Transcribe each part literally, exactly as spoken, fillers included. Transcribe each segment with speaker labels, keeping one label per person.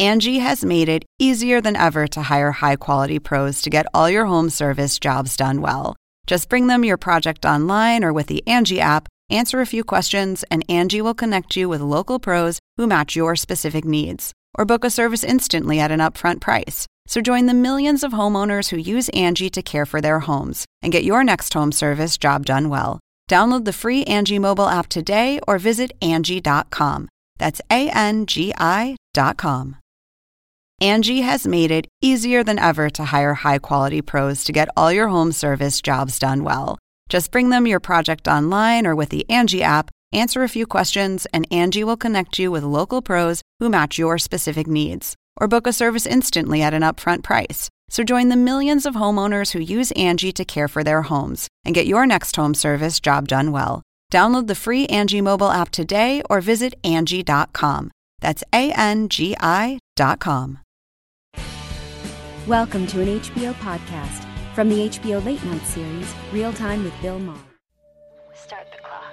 Speaker 1: Angie has made it easier than ever to hire high-quality pros to get all your home service jobs done well. Just bring them your project online or with the Angie app, answer a few questions, and Angie will connect you with local pros who match your specific needs. Or book a service instantly at an upfront price. So join the millions of homeowners who use Angie to care for their homes and get your next home service job done well. Download the free Angie mobile app today or visit Angie dot com. That's A N G I dot com. Angie has made it easier than ever to hire high-quality pros to get all your home service jobs done well. Just bring them your project online or with the Angie app, answer a few questions, and Angie will connect you with local pros who match your specific needs. Or book a service instantly at an upfront price. So join the millions of homeowners who use Angie to care for their homes and get your next home service job done well. Download the free Angie mobile app today or visit Angie dot com. That's A N G I dot com.
Speaker 2: Welcome to an H B O podcast from the H B O Late Night series, Real Time with Bill Maher.
Speaker 3: Start the clock.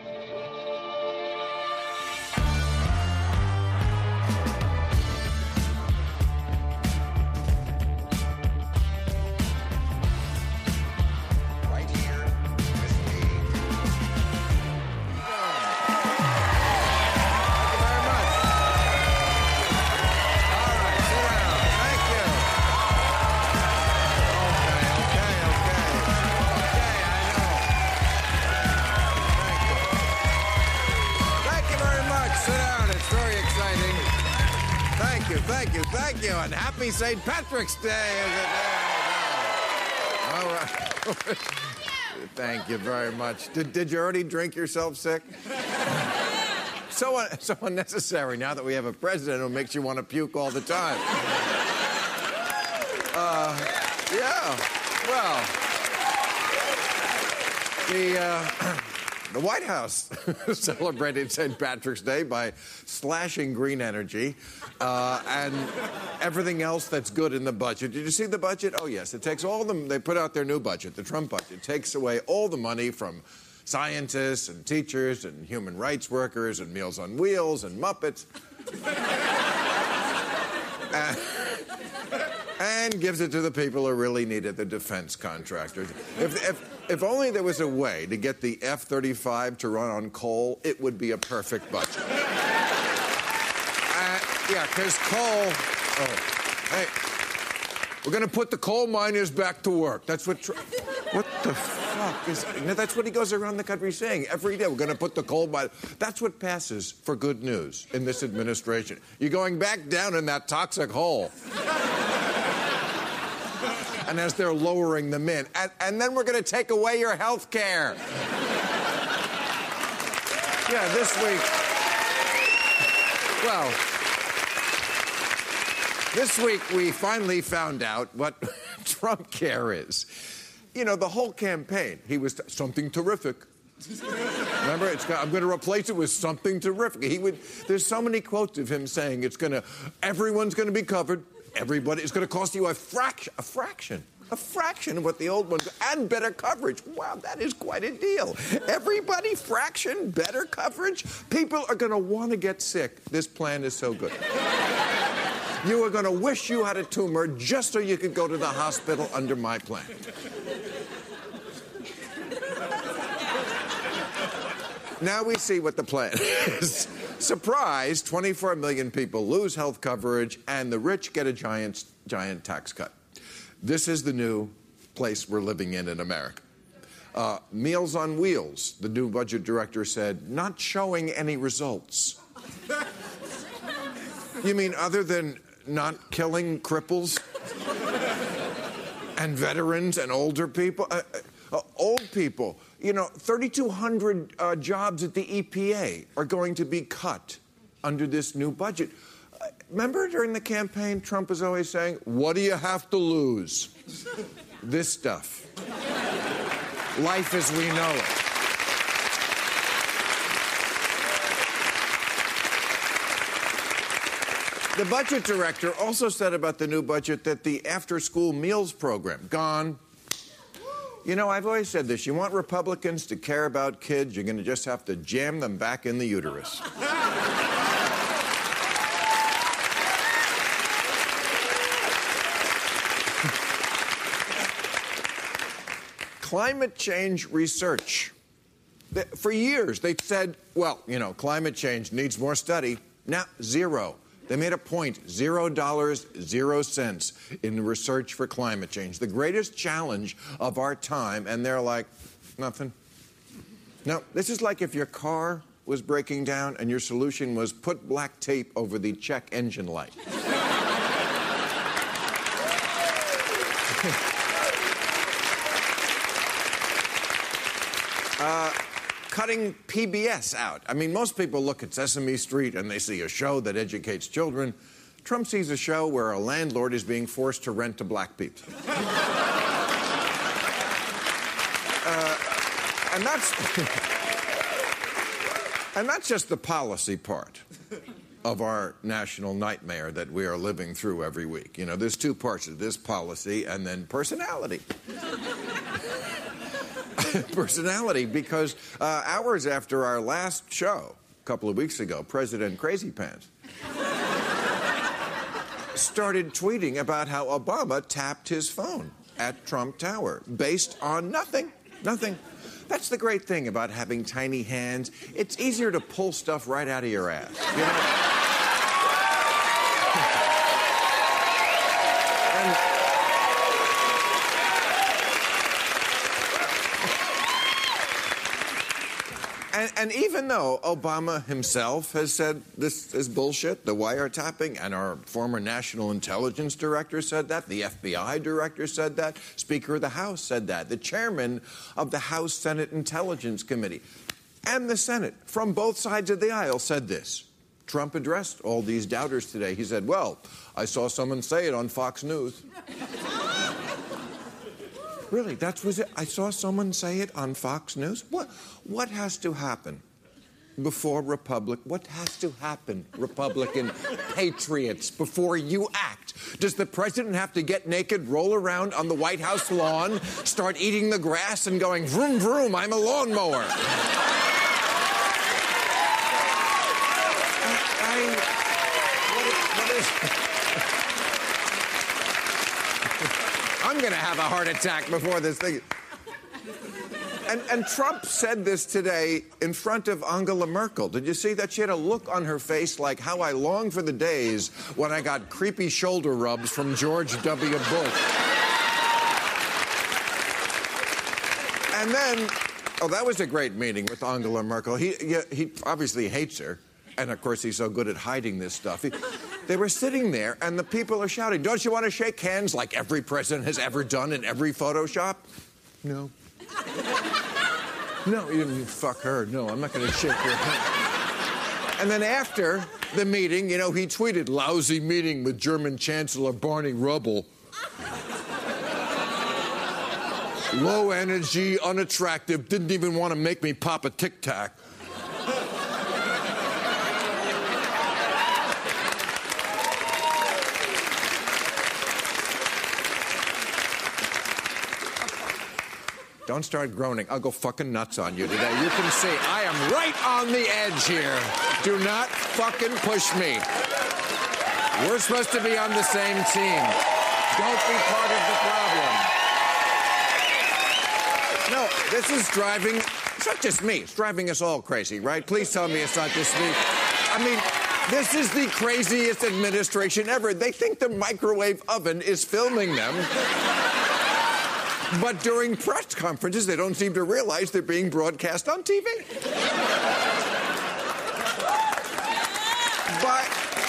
Speaker 4: Right here with me. Thank you very much. All right, sit down. Thank you. Okay, okay, okay. Okay, I know. Thank you. Thank you very much. Sit down. It's very exciting. Thank you, thank you, thank you. And happy Saint Patrick's Day. All right. Thank you very much. Did, did you already drink yourself sick? So, un- so unnecessary now that we have a president who makes you want to puke all the time. Uh, yeah, well, the, uh, the White House celebrated Saint Patrick's Day by slashing green energy uh, and everything else that's good in the budget. Did you see the budget? Oh, yes. It takes all the, they put out their new budget, the Trump budget, takes away all the money from scientists and teachers and human rights workers and Meals on Wheels and Muppets. and, and gives it to the people who really need it, the defense contractors. If, if, if only there was a way to get the F thirty-five to run on coal, it would be a perfect budget. uh, yeah, because coal... Oh, hey, we're going to put the coal miners back to work. That's what... Tr- what the fuck is... No, that's what he goes around the country saying every day. We're going to put the coal mine... That's what passes for good news in this administration. You're going back down in that toxic hole. And as they're lowering them in. And, and then we're going to take away your health care. Yeah, this week... Well... This week, we finally found out what Trump Care is. You know, the whole campaign, he was t- something terrific. Remember, it's got, I'm going to replace it with something terrific. He would. There's so many quotes of him saying it's going to, everyone's going to be covered. Everybody, it's going to cost you a fraction, a fraction, a fraction of what the old ones, and better coverage. Wow, that is quite a deal. Everybody, fraction, better coverage. People are going to want to get sick. This plan is so good. You are going to wish you had a tumor just so you could go to the hospital under my plan. Now we see what the plan is. Surprise, twenty-four million people lose health coverage and the rich get a giant, giant tax cut. This is the new place we're living in in America. Uh, Meals on Wheels, the new budget director said, not showing any results. You mean other than not killing cripples and veterans and older people? Uh, uh, old people. You know, thirty-two hundred uh, jobs at the E P A are going to be cut under this new budget. Uh, remember during the campaign, Trump was always saying, what do you have to lose? This stuff. Life as we know it. The budget director also said about the new budget that the after-school meals program, gone. You know, I've always said this. You want Republicans to care about kids, you're going to just have to jam them back in the uterus. climate change research. For years, they said, well, you know, climate change needs more study. Now, zero. They made a point, zero dollars, zero cents in the research for climate change. The greatest challenge of our time, and they're like, nothing. No, this is like if your car was breaking down and your solution was put black tape over the check engine light. uh, cutting P B S out. I mean, most people look at Sesame Street and they see a show that educates children. Trump sees a show where a landlord is being forced to rent to black people. uh, and that's... And that's just the policy part of our national nightmare that we are living through every week. You know, there's two parts of this policy and then personality. Personality, because uh, hours after our last show, a couple of weeks ago, President Crazy Pants started tweeting about how Obama tapped his phone at Trump Tower based on nothing, nothing. That's the great thing about having tiny hands. It's easier to pull stuff right out of your ass, you know? and, and, and even though Obama himself has said this is bullshit, the wiretapping, and our former national intelligence director said that, the F B I director said that, Speaker of the House said that, the chairman of the House Senate Intelligence Committee, and the Senate, from both sides of the aisle, said this. Trump addressed all these doubters today. He said, well, I saw someone say it on Fox News. Really, that was it? I saw someone say it on Fox News? What, what has to happen before Republic? What has to happen, Republican patriots, before you act? Does the president have to get naked, roll around on the White House lawn, start eating the grass and going, vroom, vroom, I'm a lawnmower? I, I, what, what is... I'm going to have a heart attack before this thing. And, and Trump said this today in front of Angela Merkel. Did you see that? She had a look on her face like how I long for the days when I got creepy shoulder rubs from George W. Bush. And then, oh, that was a great meeting with Angela Merkel. He, he obviously hates her. And, of course, he's so good at hiding this stuff. He, they were sitting there, and the people are shouting, don't you want to shake hands like every president has ever done in every Photoshop? No. No, you didn't fuck her. No, I'm not going to shake your hand. And then after the meeting, you know, he tweeted, lousy meeting with German Chancellor Barney Rubble. Low energy, unattractive, didn't even want to make me pop a Tic Tac. Don't start groaning. I'll go fucking nuts on you today. You can see I am right on the edge here. Do not fucking push me. We're supposed to be on the same team. Don't be part of the problem. No, this is driving... It's not just me. It's driving us all crazy, right? Please tell me it's not just me. I mean, this is the craziest administration ever. They think the microwave oven is filming them. But during press conferences, they don't seem to realize they're being broadcast on T V. But,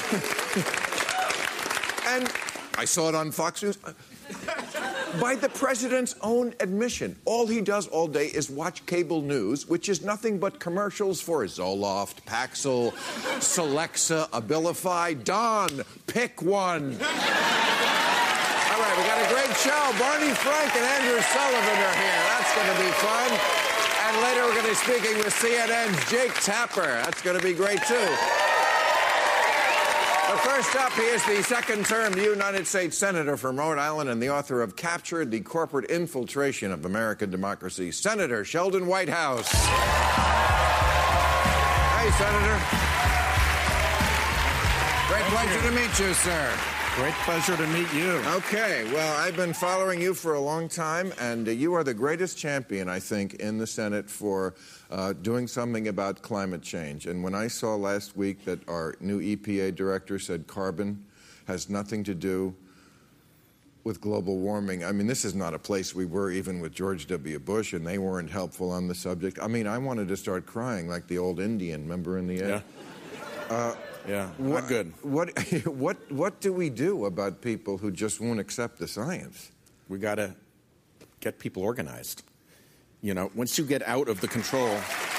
Speaker 4: and I saw it on Fox News. By the president's own admission, all he does all day is watch cable news, which is nothing but commercials for Zoloft, Paxil, Celexa, Abilify. Don, pick one. All right, we got a great show. Barney Frank and Andrew Sullivan are here. That's going to be fun. And later we're going to be speaking with C N N's Jake Tapper. That's going to be great, too. But first up, he is the second-term United States Senator from Rhode Island and the author of Captured, the Corporate Infiltration of American Democracy, Senator Sheldon Whitehouse. Hey, Senator. Great pleasure to meet you, sir.
Speaker 5: Great pleasure to meet you.
Speaker 4: Okay, well, I've been following you for a long time, and uh, you are the greatest champion, I think, in the Senate for uh, doing something about climate change. And when I saw last week that our new E P A director said carbon has nothing to do with global warming, I mean, this is not a place we were even with George W. Bush, and they weren't helpful on the subject. I mean, I wanted to start crying like the old Indian, remember in the end?
Speaker 5: Yeah.
Speaker 4: Uh,
Speaker 5: Yeah,
Speaker 4: what,
Speaker 5: not good.
Speaker 4: What, what, what do we do about people who just won't accept the science?
Speaker 5: We got to get people organized. You know, once you get out of the control,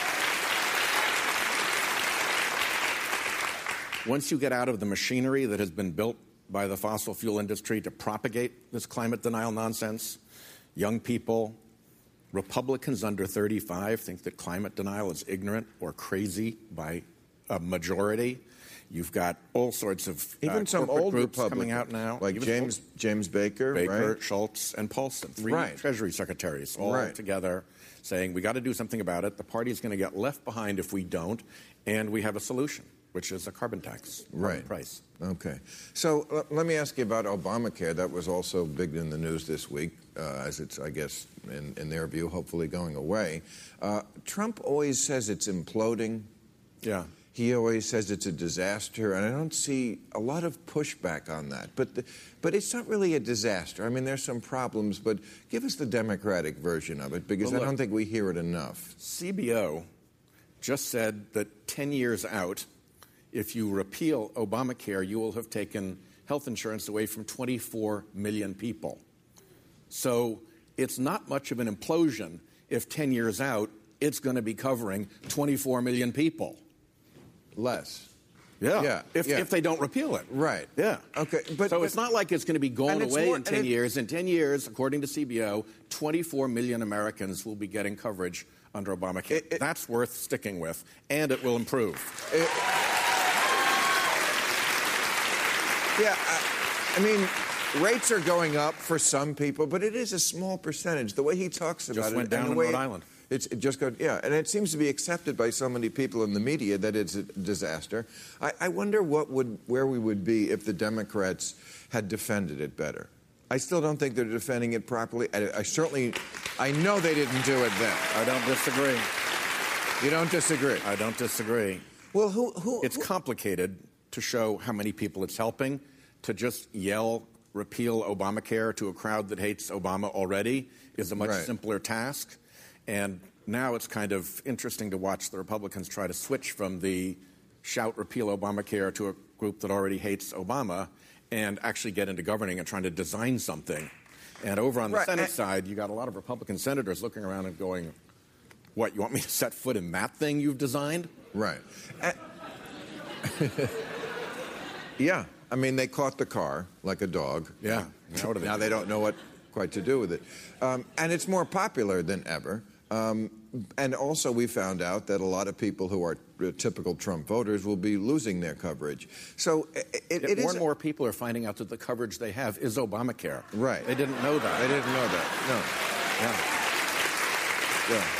Speaker 5: once you get out of the machinery that has been built by the fossil fuel industry to propagate this climate denial nonsense, young people, Republicans under thirty-five think that climate denial is ignorant or crazy by a majority. You've got all sorts of
Speaker 4: even
Speaker 5: uh,
Speaker 4: some old
Speaker 5: groups
Speaker 4: Republicans
Speaker 5: coming out now,
Speaker 4: like
Speaker 5: even
Speaker 4: James
Speaker 5: old,
Speaker 4: James Baker,
Speaker 5: Baker,
Speaker 4: right?
Speaker 5: Schultz, and Paulson, three
Speaker 4: right.
Speaker 5: Treasury secretaries, all
Speaker 4: right.
Speaker 5: together, saying we got to do something about it. The party is going to get left behind if we don't, and we have a solution, which is a carbon tax, carbon
Speaker 4: right.
Speaker 5: price.
Speaker 4: Okay. So uh, let me ask you about Obamacare. That was also big in the news this week, uh, as it's, I guess, in, in their view, hopefully going away. Uh, Trump always says it's imploding.
Speaker 5: Yeah.
Speaker 4: He always says it's a disaster, and I don't see a lot of pushback on that. But the, but it's not really a disaster. I mean, there's some problems, but give us the Democratic version of it, because
Speaker 5: well, look,
Speaker 4: I don't think we hear it enough.
Speaker 5: C B O just said that ten years out, if you repeal Obamacare, you will have taken health insurance away from twenty-four million people. So it's not much of an implosion if ten years out, it's going to be covering twenty-four million people.
Speaker 4: Less.
Speaker 5: Yeah.
Speaker 4: Yeah.
Speaker 5: If,
Speaker 4: yeah.
Speaker 5: if they don't repeal it.
Speaker 4: Right.
Speaker 5: Yeah.
Speaker 4: Okay. But,
Speaker 5: so
Speaker 4: but,
Speaker 5: it's not like it's going to be going away
Speaker 4: more,
Speaker 5: in ten
Speaker 4: it,
Speaker 5: years. In ten years, according to C B O, twenty-four million Americans will be getting coverage under Obamacare. It, it, That's worth sticking with, and it will improve.
Speaker 4: It, yeah. I, I mean, rates are going up for some people, but it is a small percentage. The way he talks about
Speaker 5: just
Speaker 4: it.
Speaker 5: went down in
Speaker 4: way,
Speaker 5: Rhode Island.
Speaker 4: It's it just got, yeah, and it seems to be accepted by so many people in the media that it's a disaster. I, I wonder what would, where we would be if the Democrats had defended it better. I still don't think they're defending it properly. I, I certainly, I know they didn't do it then.
Speaker 5: I don't disagree.
Speaker 4: You don't disagree?
Speaker 5: I don't disagree.
Speaker 4: Well, who, who?
Speaker 5: It's
Speaker 4: who?
Speaker 5: complicated to show how many people it's helping. To just yell repeal Obamacare to a crowd that hates Obama already is a much
Speaker 4: right.
Speaker 5: simpler task. And now it's kind of interesting to watch the Republicans try to switch from the shout repeal Obamacare to a group that already hates Obama and actually get into governing and trying to design something. And over on the
Speaker 4: right.
Speaker 5: Senate
Speaker 4: and,
Speaker 5: side, you got a lot of Republican senators looking around and going, what, you want me to set foot in that thing you've designed?
Speaker 4: Right. And, yeah. I mean, they caught the car like a dog.
Speaker 5: Yeah.
Speaker 4: Now, they, now they don't know what quite to do with it. Um, and it's more popular than ever. Um, and also we found out that a lot of people who are uh, typical Trump voters will be losing their coverage. So it, it,
Speaker 5: it
Speaker 4: it
Speaker 5: more
Speaker 4: is
Speaker 5: and more people are finding out that the coverage they have is Obamacare.
Speaker 4: Right.
Speaker 5: They didn't know that.
Speaker 4: They didn't know that. No.
Speaker 5: Yeah.
Speaker 4: Yeah.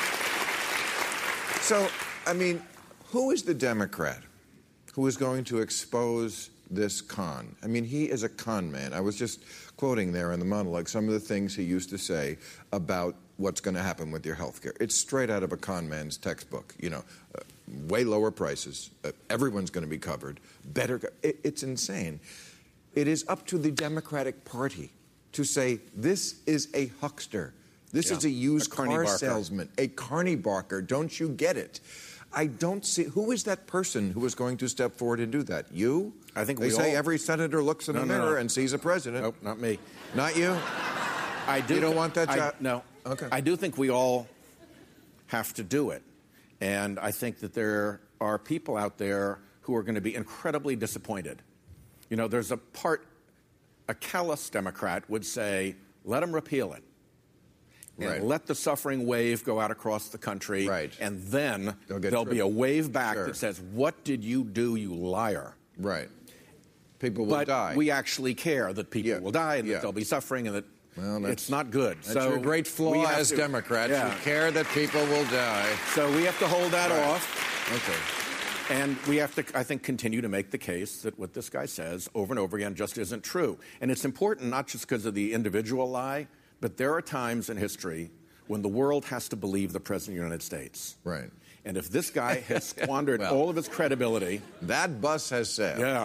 Speaker 4: So, I mean, who is the Democrat who is going to expose this con? I mean, he is a con man. I was just quoting there in the monologue some of the things he used to say about what's going to happen with your health care. It's straight out of a con man's textbook. You know, uh, way lower prices. Uh, everyone's going to be covered. Better. Co- it, it's insane. It is up to the Democratic Party to say this is a huckster. This
Speaker 5: yeah.
Speaker 4: is a used
Speaker 5: a Carney
Speaker 4: car
Speaker 5: Barker.
Speaker 4: salesman. A Carney Barker. Don't you get it? I don't see who is that person who is going to step forward and do that. You?
Speaker 5: I think
Speaker 4: they
Speaker 5: we
Speaker 4: say
Speaker 5: all...
Speaker 4: every senator looks in
Speaker 5: no,
Speaker 4: the
Speaker 5: no,
Speaker 4: mirror
Speaker 5: no.
Speaker 4: and sees a president.
Speaker 5: Nope, not me.
Speaker 4: Not you.
Speaker 5: I do.
Speaker 4: You don't want that job?
Speaker 5: I, no.
Speaker 4: Okay.
Speaker 5: I do think we all have to do it, and I think that there are people out there who are going to be incredibly disappointed. You know, there's a part. A callous Democrat would say, "Let them repeal it." And
Speaker 4: right.
Speaker 5: let the suffering wave go out across the country,
Speaker 4: right.
Speaker 5: and then there'll
Speaker 4: through.
Speaker 5: be a wave back
Speaker 4: sure.
Speaker 5: that says, what did you do, you liar?
Speaker 4: Right. People will
Speaker 5: but
Speaker 4: die.
Speaker 5: we actually care that people
Speaker 4: yeah.
Speaker 5: will die and
Speaker 4: yeah.
Speaker 5: that they'll be suffering and that
Speaker 4: well,
Speaker 5: it's not good.
Speaker 4: That's
Speaker 5: so
Speaker 4: your great flaw as
Speaker 5: to,
Speaker 4: Democrats.
Speaker 5: Yeah.
Speaker 4: You care that people will die.
Speaker 5: So we have to hold that
Speaker 4: right.
Speaker 5: off.
Speaker 4: Okay.
Speaker 5: And we have to, I think, continue to make the case that what this guy says over and over again just isn't true. And it's important not just because of the individual lie, but there are times in history when the world has to believe the President of the United States.
Speaker 4: Right.
Speaker 5: And if this guy has squandered well, all of his credibility...
Speaker 4: That bus has sailed.
Speaker 5: Yeah.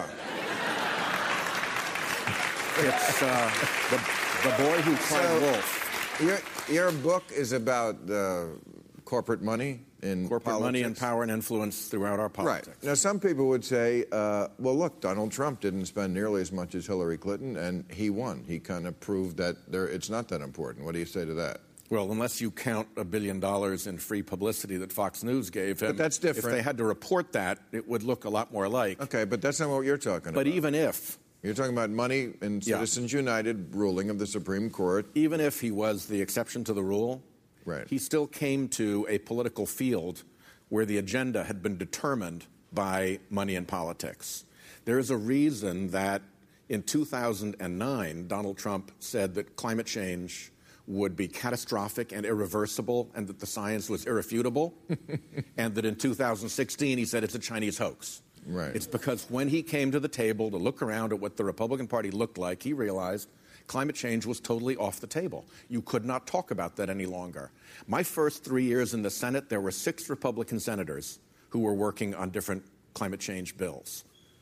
Speaker 5: It's uh, the, the boy who cried
Speaker 4: so,
Speaker 5: wolf.
Speaker 4: Your, your book is about uh, corporate money in
Speaker 5: Corporate
Speaker 4: politics.
Speaker 5: money and power and influence throughout our politics.
Speaker 4: Right. Now, some people would say, uh, well, look, Donald Trump didn't spend nearly as much as Hillary Clinton, and he won. He kind of proved that there, it's not that important. What do you say to that?
Speaker 5: Well, unless you count a billion dollars in free publicity that Fox News gave him.
Speaker 4: But that's different.
Speaker 5: If they had to report that, it would look a lot more like.
Speaker 4: Okay, but that's not what you're talking
Speaker 5: but
Speaker 4: about.
Speaker 5: But even if...
Speaker 4: You're talking about money in Citizens yeah. United ruling of the Supreme Court.
Speaker 5: Even if he was the exception to the rule,
Speaker 4: right.
Speaker 5: he still came to a political field where the agenda had been determined by money in politics. There is a reason that in two thousand nine, Donald Trump said that climate change would be catastrophic and irreversible and that the science was irrefutable, and that in two thousand sixteen he said it's a Chinese hoax.
Speaker 4: Right.
Speaker 5: It's because when he came to the table to look around at what the Republican Party looked like, he realized climate change was totally off the table. You could not talk about that any longer. My first three years in the Senate, there were six Republican senators who were working on different climate change bills.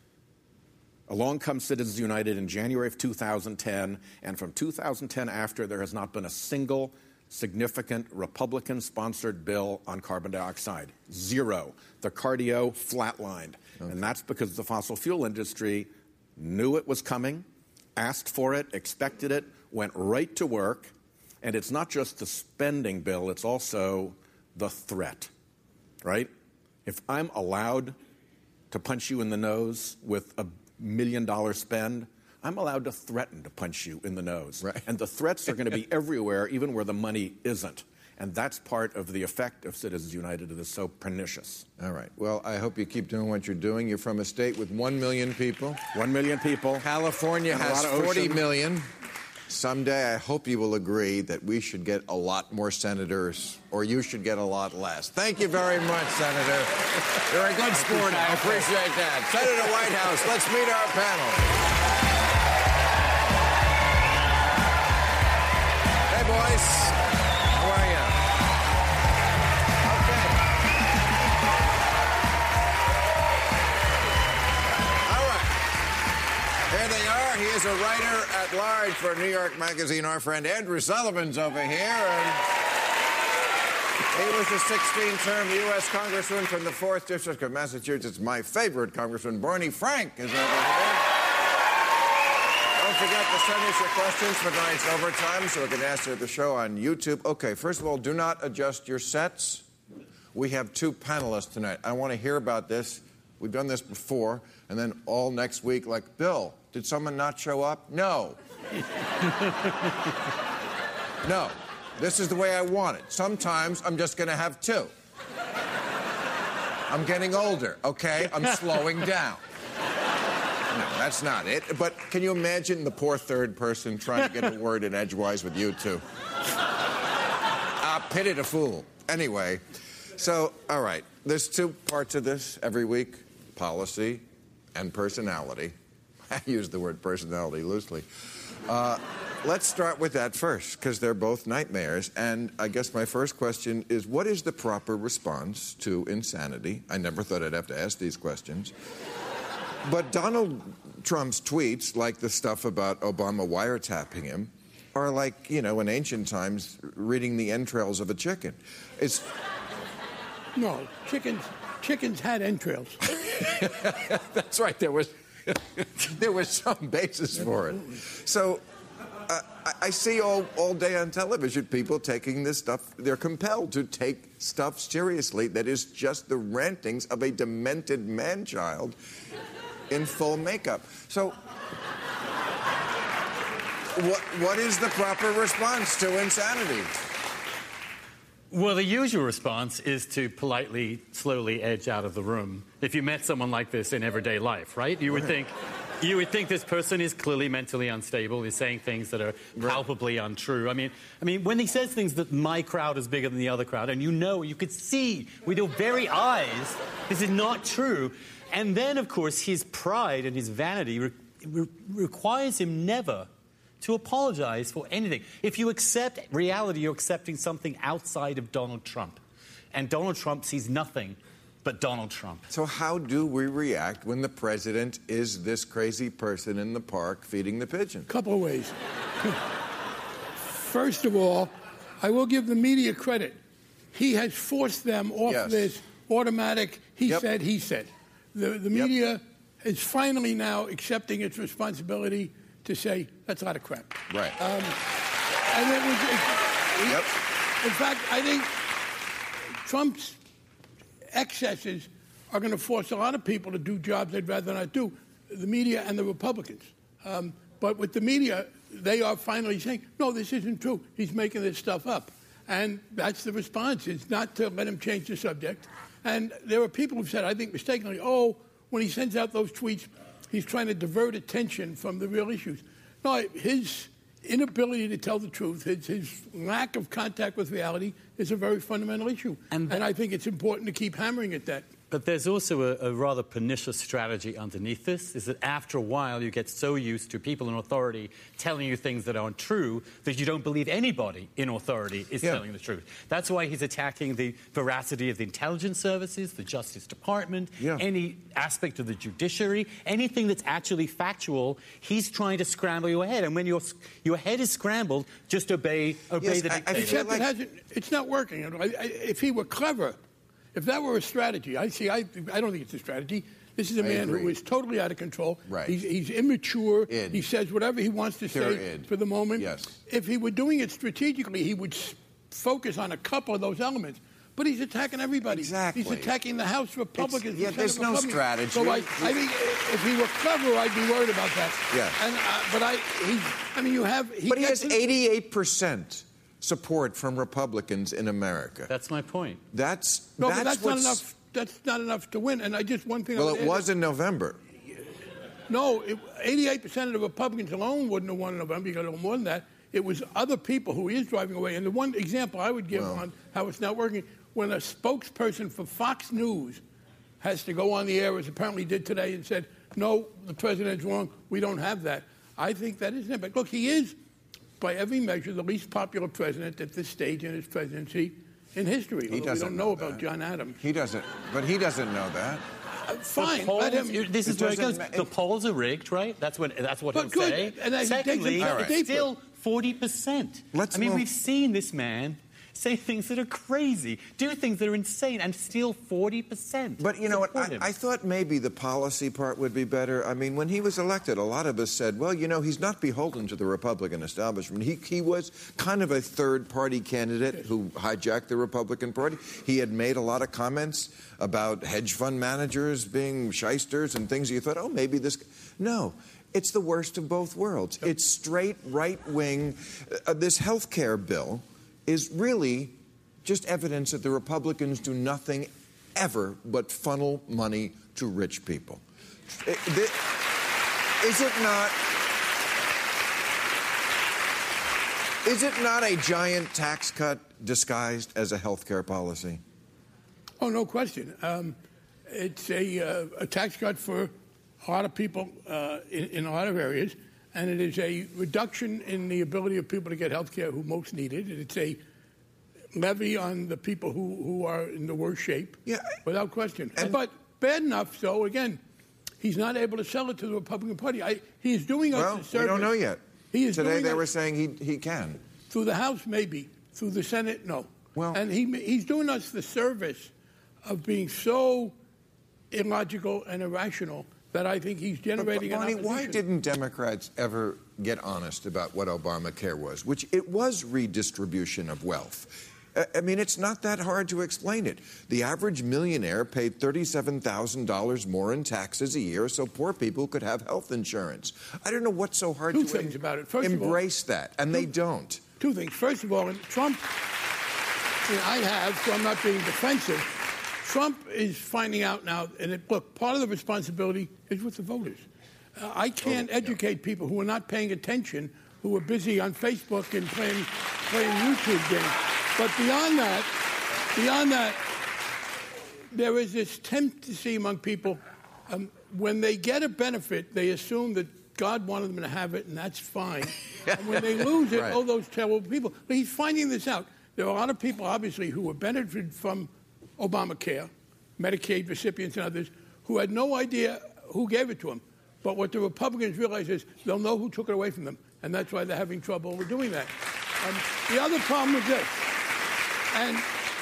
Speaker 5: Along comes Citizens United in January of two thousand ten, and from two thousand ten after, there has not been a single significant Republican-sponsored bill on carbon dioxide. Zero. The cardio flatlined. Okay. And that's because the fossil fuel industry knew it was coming, asked for it, expected it, went right to work. And it's not just the spending bill, it's also the threat, right? If I'm allowed to punch you in the nose with a million dollar spend, I'm allowed to threaten to punch you in the nose.
Speaker 4: Right.
Speaker 5: And the threats are going to be everywhere, even where the money isn't. And that's part of the effect of Citizens United that is so pernicious.
Speaker 4: All right. Well, I hope you keep doing what you're doing. You're from a state with one million people.
Speaker 5: One million people.
Speaker 4: California has forty million. Someday, I hope you will agree that we should get a lot more senators, or you should get a lot less. Thank you very much, Senator. You're a good sport. I appreciate that. Senator Whitehouse, let's meet our panel. Hey, boys. How are you? Okay. All right. Here they are. He is a writer at large for New York Magazine. Our friend Andrew Sullivan's over here. And he was the sixteen-term U S Congressman from the fourth District of Massachusetts. My favorite Congressman, Barney Frank, is over here. Don't forget to send us your questions for tonight's overtime so we can answer the show on YouTube. Okay, first of all, do not adjust your sets. We have two panelists tonight. I want to hear about this. We've done this before, and then all next week, like, Bill, did someone not show up? No. No. This is the way I want it. Sometimes I'm just going to have two. I'm getting older, okay? I'm slowing down. No, that's not it. But can you imagine the poor third person trying to get a word in edgewise with you two? Ah, pity the fool. Anyway, so, all right. There's two parts of this every week, policy and personality. I use the word personality loosely. Uh, let's start with that first, because they're both nightmares. And I guess my first question is, what is the proper response to insanity? I never thought I'd have to ask these questions. But Donald Trump's tweets, like the stuff about Obama wiretapping him, are like, you know, in ancient times, reading the entrails of a chicken. It's...
Speaker 6: No, chickens, chickens had entrails.
Speaker 4: That's right. There was, there was some basis for it. So uh, I see all, all day on television people taking this stuff. They're compelled to take stuff seriously that is just the rantings of a demented man-child in full makeup. So what, what is the proper response to insanity?
Speaker 7: Well, the usual response is to politely, slowly edge out of the room. If you met someone like this in everyday life, right? You would think, You would think this person is clearly mentally unstable. He's saying things that are palpably untrue. I mean, I mean, when he says things that my crowd is bigger than the other crowd, and you know, you could see with your very eyes, this is not true. And then, of course, his pride and his vanity re re requires him never to apologize for anything. If you accept reality, you're accepting something outside of Donald Trump. And Donald Trump sees nothing but Donald Trump.
Speaker 4: So how do we react when the president is this crazy person in the park feeding the pigeon?
Speaker 6: Couple of ways. First of all, I will give the media credit. He has forced them off
Speaker 4: Yes.
Speaker 6: this automatic, he
Speaker 4: Yep.
Speaker 6: said, he said. The, the
Speaker 4: Yep.
Speaker 6: media is finally now accepting its responsibility to say, that's a lot of crap.
Speaker 4: Right.
Speaker 6: Um, and it was, it, he,
Speaker 4: Yep.
Speaker 6: in fact, I think Trump's excesses are going to force a lot of people to do jobs they'd rather not do, the media and the Republicans. Um, but with the media, they are finally saying, no, this isn't true. He's making this stuff up. And that's the response, is not to let him change the subject. And there are people who've said, I think mistakenly, oh, when he sends out those tweets, he's trying to divert attention from the real issues. No, his inability to tell the truth, his, his lack of contact with reality is a very fundamental issue. And, and I think it's important to keep hammering at that.
Speaker 7: But there's also a, a rather pernicious strategy underneath this, is that after a while you get so used to people in authority telling you things that aren't true that you don't believe anybody in authority is
Speaker 4: yeah.
Speaker 7: telling the truth. That's why he's attacking the veracity of the intelligence services, the Justice Department,
Speaker 4: yeah.
Speaker 7: any aspect of the judiciary, anything that's actually factual. He's trying to scramble your head. And when your, your head is scrambled, just obey, obey
Speaker 4: Yes,
Speaker 7: the
Speaker 4: I- I
Speaker 7: dictator.
Speaker 6: Except
Speaker 4: like-
Speaker 6: it hasn't, it's not working. I, I, if he were clever, if that were a strategy, I see, I, I don't think it's a strategy. This is a
Speaker 4: I
Speaker 6: man
Speaker 4: agree.
Speaker 6: who is totally out of control.
Speaker 4: Right.
Speaker 6: He's, he's immature.
Speaker 4: Id.
Speaker 6: He says whatever he wants to
Speaker 4: Pure
Speaker 6: say
Speaker 4: id.
Speaker 6: for the moment.
Speaker 4: Yes.
Speaker 6: If he were doing it strategically, he would s- focus on a couple of those elements. But he's attacking everybody.
Speaker 4: Exactly.
Speaker 6: He's attacking the House Republicans.
Speaker 4: yeah,
Speaker 6: the
Speaker 4: there's
Speaker 6: Senate
Speaker 4: no
Speaker 6: Republicans.
Speaker 4: strategy.
Speaker 6: So I, I think if he were clever, I'd be worried about that.
Speaker 4: Yeah.
Speaker 6: And, uh, but I, he, I mean, you have. He
Speaker 4: But he
Speaker 6: gets
Speaker 4: has
Speaker 6: his-
Speaker 4: eighty-eight percent support from Republicans in America.
Speaker 7: That's my point.
Speaker 4: That's
Speaker 6: No,
Speaker 4: that's
Speaker 6: but that's not
Speaker 4: what's-
Speaker 6: enough. That's not enough to win. And I just one thing. I
Speaker 4: Well,
Speaker 6: would
Speaker 4: it
Speaker 6: add
Speaker 4: was
Speaker 6: is-
Speaker 4: in November.
Speaker 6: No, it, eighty-eight percent of the Republicans alone wouldn't have won in November. You got a little more than that. It was other people who he is driving away. And the one example I would give
Speaker 4: Well.
Speaker 6: on how it's not working, when a spokesperson for Fox News has to go on the air, as apparently did today, and said, no, the president's wrong, we don't have that. I think that is an impact. Look, he is, by every measure, the least popular president at this stage in his presidency in history.
Speaker 4: He
Speaker 6: Although
Speaker 4: doesn't
Speaker 6: we don't know,
Speaker 4: know
Speaker 6: about
Speaker 4: that.
Speaker 6: John Adams.
Speaker 4: He doesn't, but he doesn't know that.
Speaker 6: Uh, fine,
Speaker 7: The polls,
Speaker 6: let him.
Speaker 7: this is
Speaker 4: It
Speaker 7: where it goes.
Speaker 4: doesn't ma-
Speaker 7: The
Speaker 4: it-
Speaker 7: polls are rigged, right? That's what that's what
Speaker 6: But
Speaker 7: he'll
Speaker 6: good,
Speaker 7: say.
Speaker 6: and that- he takes
Speaker 7: Secondly,
Speaker 6: it
Speaker 4: All right.
Speaker 7: it's still forty percent.
Speaker 4: Let's
Speaker 7: I mean,
Speaker 4: move-
Speaker 7: we've seen this man say things that are crazy, do things that are insane, and still forty percent.
Speaker 4: But you know what?
Speaker 7: support
Speaker 4: I,
Speaker 7: him.
Speaker 4: I thought maybe the policy part would be better. I mean, when he was elected, a lot of us said, well, you know, he's not beholden to the Republican establishment. He, he was kind of a third-party candidate who hijacked the Republican Party. He had made a lot of comments about hedge fund managers being shysters and things. You thought, oh, maybe this... No. It's the worst of both worlds. It's straight right-wing. Uh, this health care bill is really just evidence that the Republicans do nothing ever but funnel money to rich people. It- thi- Is it not... Is it not a giant tax cut disguised as a health care policy?
Speaker 6: Oh, no question. Um, it's a, uh, a tax cut for a lot of people uh, in, in a lot of areas, and it is a reduction in the ability of people to get health care who most need it. It's a levy on the people who, who are in the worst shape,
Speaker 4: Yeah.
Speaker 6: without question.
Speaker 4: And-
Speaker 6: but bad enough, so, again, he's not able to sell it to the Republican Party. I, he is doing us
Speaker 4: Well,
Speaker 6: a
Speaker 4: we
Speaker 6: service.
Speaker 4: don't know yet.
Speaker 6: He is
Speaker 4: Today
Speaker 6: doing
Speaker 4: they
Speaker 6: us-
Speaker 4: were saying he, he can.
Speaker 6: Through the House, maybe. Through the Senate, no.
Speaker 4: Well-
Speaker 6: and he he's doing us the service of being so illogical and irrational that I think he's
Speaker 4: But,
Speaker 6: generating
Speaker 4: but, Bonnie,
Speaker 6: an
Speaker 4: why
Speaker 6: opposition.
Speaker 4: didn't Democrats ever get honest about what Obamacare was, which it was redistribution of wealth? I- I mean, it's not that hard to explain it. The average millionaire paid thirty-seven thousand dollars more in taxes a year so poor people could have health insurance. I don't know what's so hard
Speaker 6: Two
Speaker 4: to
Speaker 6: things about it. First of all-
Speaker 4: embrace that, and they don't.
Speaker 6: Two things. First of all, and Trump, I, mean, I have, so I'm not being defensive. Trump is finding out now, and it, look, part of the responsibility is with the voters. Uh, I can't oh, educate yeah. people who are not paying attention, who are busy on Facebook and playing, playing YouTube games. But beyond that, beyond that, there is this tendency among people, um, when they get a benefit, they assume that God wanted them to have it, and that's fine. And when they lose it, right. oh, those terrible people. But he's finding this out. There are a lot of people, obviously, who have benefited from Obamacare, Medicaid recipients and others, who had no idea who gave it to them. But what the Republicans realize is they'll know who took it away from them, and that's why they're having trouble with doing that. Um, the other problem is this, and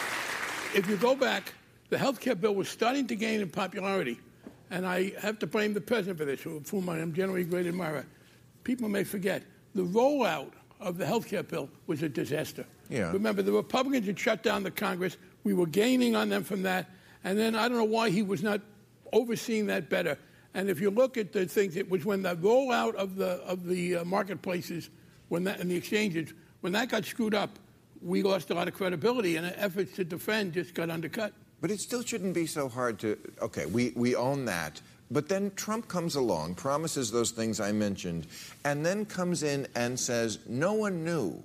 Speaker 6: if you go back, the health care bill was starting to gain in popularity, and I have to blame the president for this, of whom I am generally a great admirer. People may forget, the rollout of the health care bill was a disaster.
Speaker 4: Yeah.
Speaker 6: Remember, the Republicans had shut down the Congress. We were gaining on them from that, and then I don't know why he was not overseeing that better. And if you look at the things, it was when the rollout of the of the uh, marketplaces, when that and the exchanges, when that got screwed up, we lost a lot of credibility, and efforts to defend just got undercut.
Speaker 4: But it still shouldn't be so hard to. Okay, we we own that. But then Trump comes along, promises those things I mentioned, and then comes in and says, no one knew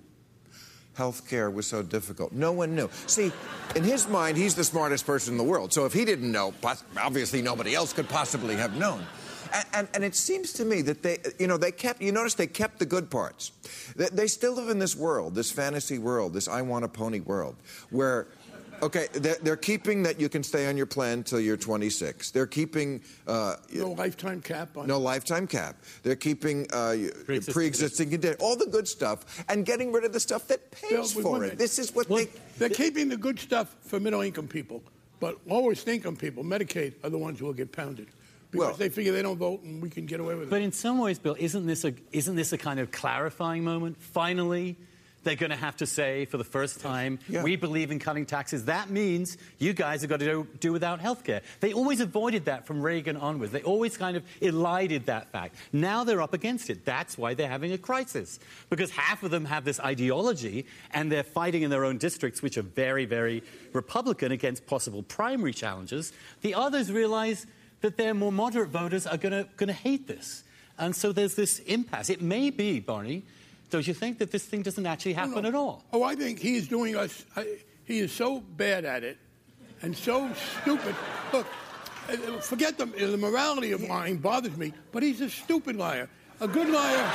Speaker 4: health care was so difficult. No one knew. See, in his mind, he's the smartest person in the world. So if he didn't know, obviously nobody else could possibly have known. And, and, and it seems to me that they, you know, they kept, you notice they kept the good parts. They, they still live in this world, this fantasy world, this I want a pony world, where... Okay, they're, they're keeping that you can stay on your plan till you're twenty-six. They're keeping... Uh,
Speaker 6: no lifetime cap. On
Speaker 4: no lifetime cap. They're keeping uh, pre-existing, pre-existing conditions, all the good stuff, and getting rid of the stuff that pays Bill, for it. This is what well, they...
Speaker 6: They're keeping the good stuff for middle-income people, but lowest-income people, Medicaid, are the ones who will get pounded. Because well, they figure they don't vote and we can get away with it.
Speaker 7: But in some ways, Bill, isn't this a, isn't this a kind of clarifying moment? Finally... They're going to have to say, for the first time, yeah. we believe in cutting taxes. That means you guys have got to do, do without health care. They always avoided that from Reagan onwards. They always kind of elided that fact. Now they're up against it. That's why they're having a crisis. Because half of them have this ideology, and they're fighting in their own districts, which are very, very Republican against possible primary challenges. The others realize that their more moderate voters are going to going to hate this. And so there's this impasse. It may be, Barney... Don't you think that this thing doesn't actually happen
Speaker 6: oh, no.
Speaker 7: at all?
Speaker 6: Oh, I think he is doing us... I, he is so bad at it and so stupid. Look, forget the, the morality of lying bothers me, but he's a stupid liar. A good liar...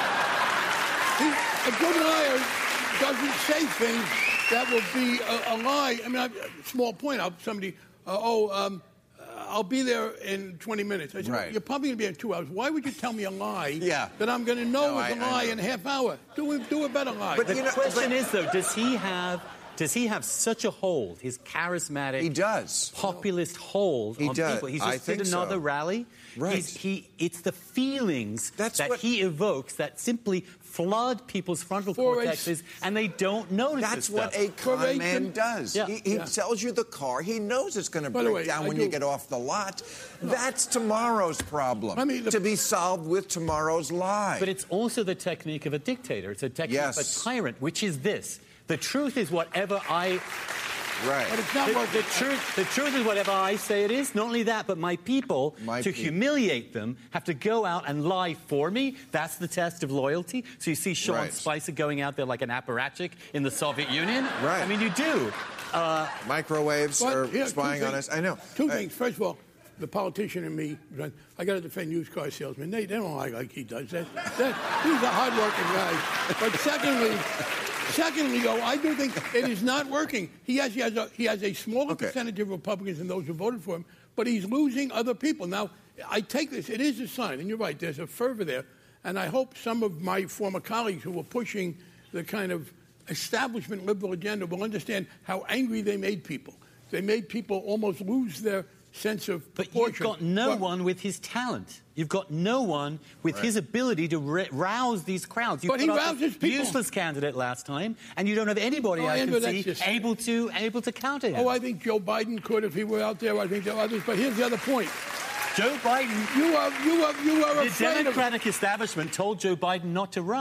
Speaker 6: He, a good liar doesn't say things that will be a, a lie. I mean, I, small point out, somebody... Uh, oh, um... I'll be there in twenty minutes. I said,
Speaker 4: right.
Speaker 6: You're probably going to be in two hours. Why would you tell me a lie
Speaker 4: yeah.
Speaker 6: that I'm going to know
Speaker 4: no,
Speaker 6: is a
Speaker 4: I,
Speaker 6: lie
Speaker 4: I
Speaker 6: in a half hour? Do a, do a better lie.
Speaker 7: But the you know, question but, is, though, does he have... Does he have such a hold, his charismatic,
Speaker 4: he does.
Speaker 7: populist hold
Speaker 4: he
Speaker 7: on
Speaker 4: does.
Speaker 7: people? He's
Speaker 4: I
Speaker 7: just at
Speaker 4: think
Speaker 7: another
Speaker 4: so.
Speaker 7: rally.
Speaker 4: Right.
Speaker 7: He's, he, it's the feelings
Speaker 4: That's
Speaker 7: that
Speaker 4: what,
Speaker 7: he evokes that simply flood people's frontal cortexes, a, and they don't notice
Speaker 4: That's
Speaker 7: this
Speaker 4: what
Speaker 7: stuff.
Speaker 4: a con man does.
Speaker 7: Yeah.
Speaker 4: He, he
Speaker 6: yeah.
Speaker 4: sells you the car. He knows it's going to break
Speaker 6: way,
Speaker 4: down
Speaker 6: I
Speaker 4: when
Speaker 6: do.
Speaker 4: you get off the lot. That's tomorrow's problem,
Speaker 6: I mean, the,
Speaker 4: to be solved with tomorrow's lie.
Speaker 7: But it's also the technique of a dictator. It's a technique
Speaker 4: yes.
Speaker 7: of a tyrant, which is this. The truth is whatever I...
Speaker 4: Right.
Speaker 6: But it's not
Speaker 7: the,
Speaker 6: working.
Speaker 7: The truth, the truth is whatever I say it is. Not only that, but my people,
Speaker 4: my
Speaker 7: to
Speaker 4: people.
Speaker 7: humiliate them, have to go out and lie for me. That's the test of loyalty. So you see Sean
Speaker 4: right.
Speaker 7: Spicer going out there like an apparatchik in the Soviet Union.
Speaker 4: Right.
Speaker 7: I mean, you do. Uh,
Speaker 4: Microwaves
Speaker 6: but,
Speaker 4: are
Speaker 6: yeah,
Speaker 4: spying on us. I know.
Speaker 6: Two
Speaker 4: I,
Speaker 6: things. First of all, the politician in me, I got to defend used car salesmen. They, they don't lie like he does. That, that, he's a hard-working guy. But secondly... Secondly, though, I do think it is not working. He has, he has, a, he has a smaller
Speaker 4: okay.
Speaker 6: percentage of Republicans than those who voted for him, but he's losing other people. Now, I take this, it is a sign, and you're right, there's a fervor there, and I hope some of my former colleagues who were pushing the kind of establishment liberal agenda will understand how angry they made people. They made people almost lose their sense of
Speaker 7: But
Speaker 6: proportion.
Speaker 7: you've got no
Speaker 6: but,
Speaker 7: one with his talent. You've got no one with
Speaker 4: right.
Speaker 7: his ability to re- rouse these crowds. You
Speaker 6: but he rouses people.
Speaker 7: Useless candidate last time, and you don't have anybody
Speaker 6: oh,
Speaker 7: I
Speaker 6: Andrew,
Speaker 7: can see
Speaker 6: just...
Speaker 7: able to able to counter him.
Speaker 6: Oh, I think Joe Biden could if he were out there. I think there are others. But here's the other point.
Speaker 7: Joe Biden.
Speaker 6: You are you are you are
Speaker 7: the
Speaker 6: afraid
Speaker 7: Democratic
Speaker 6: of...
Speaker 7: establishment told Joe Biden not to run.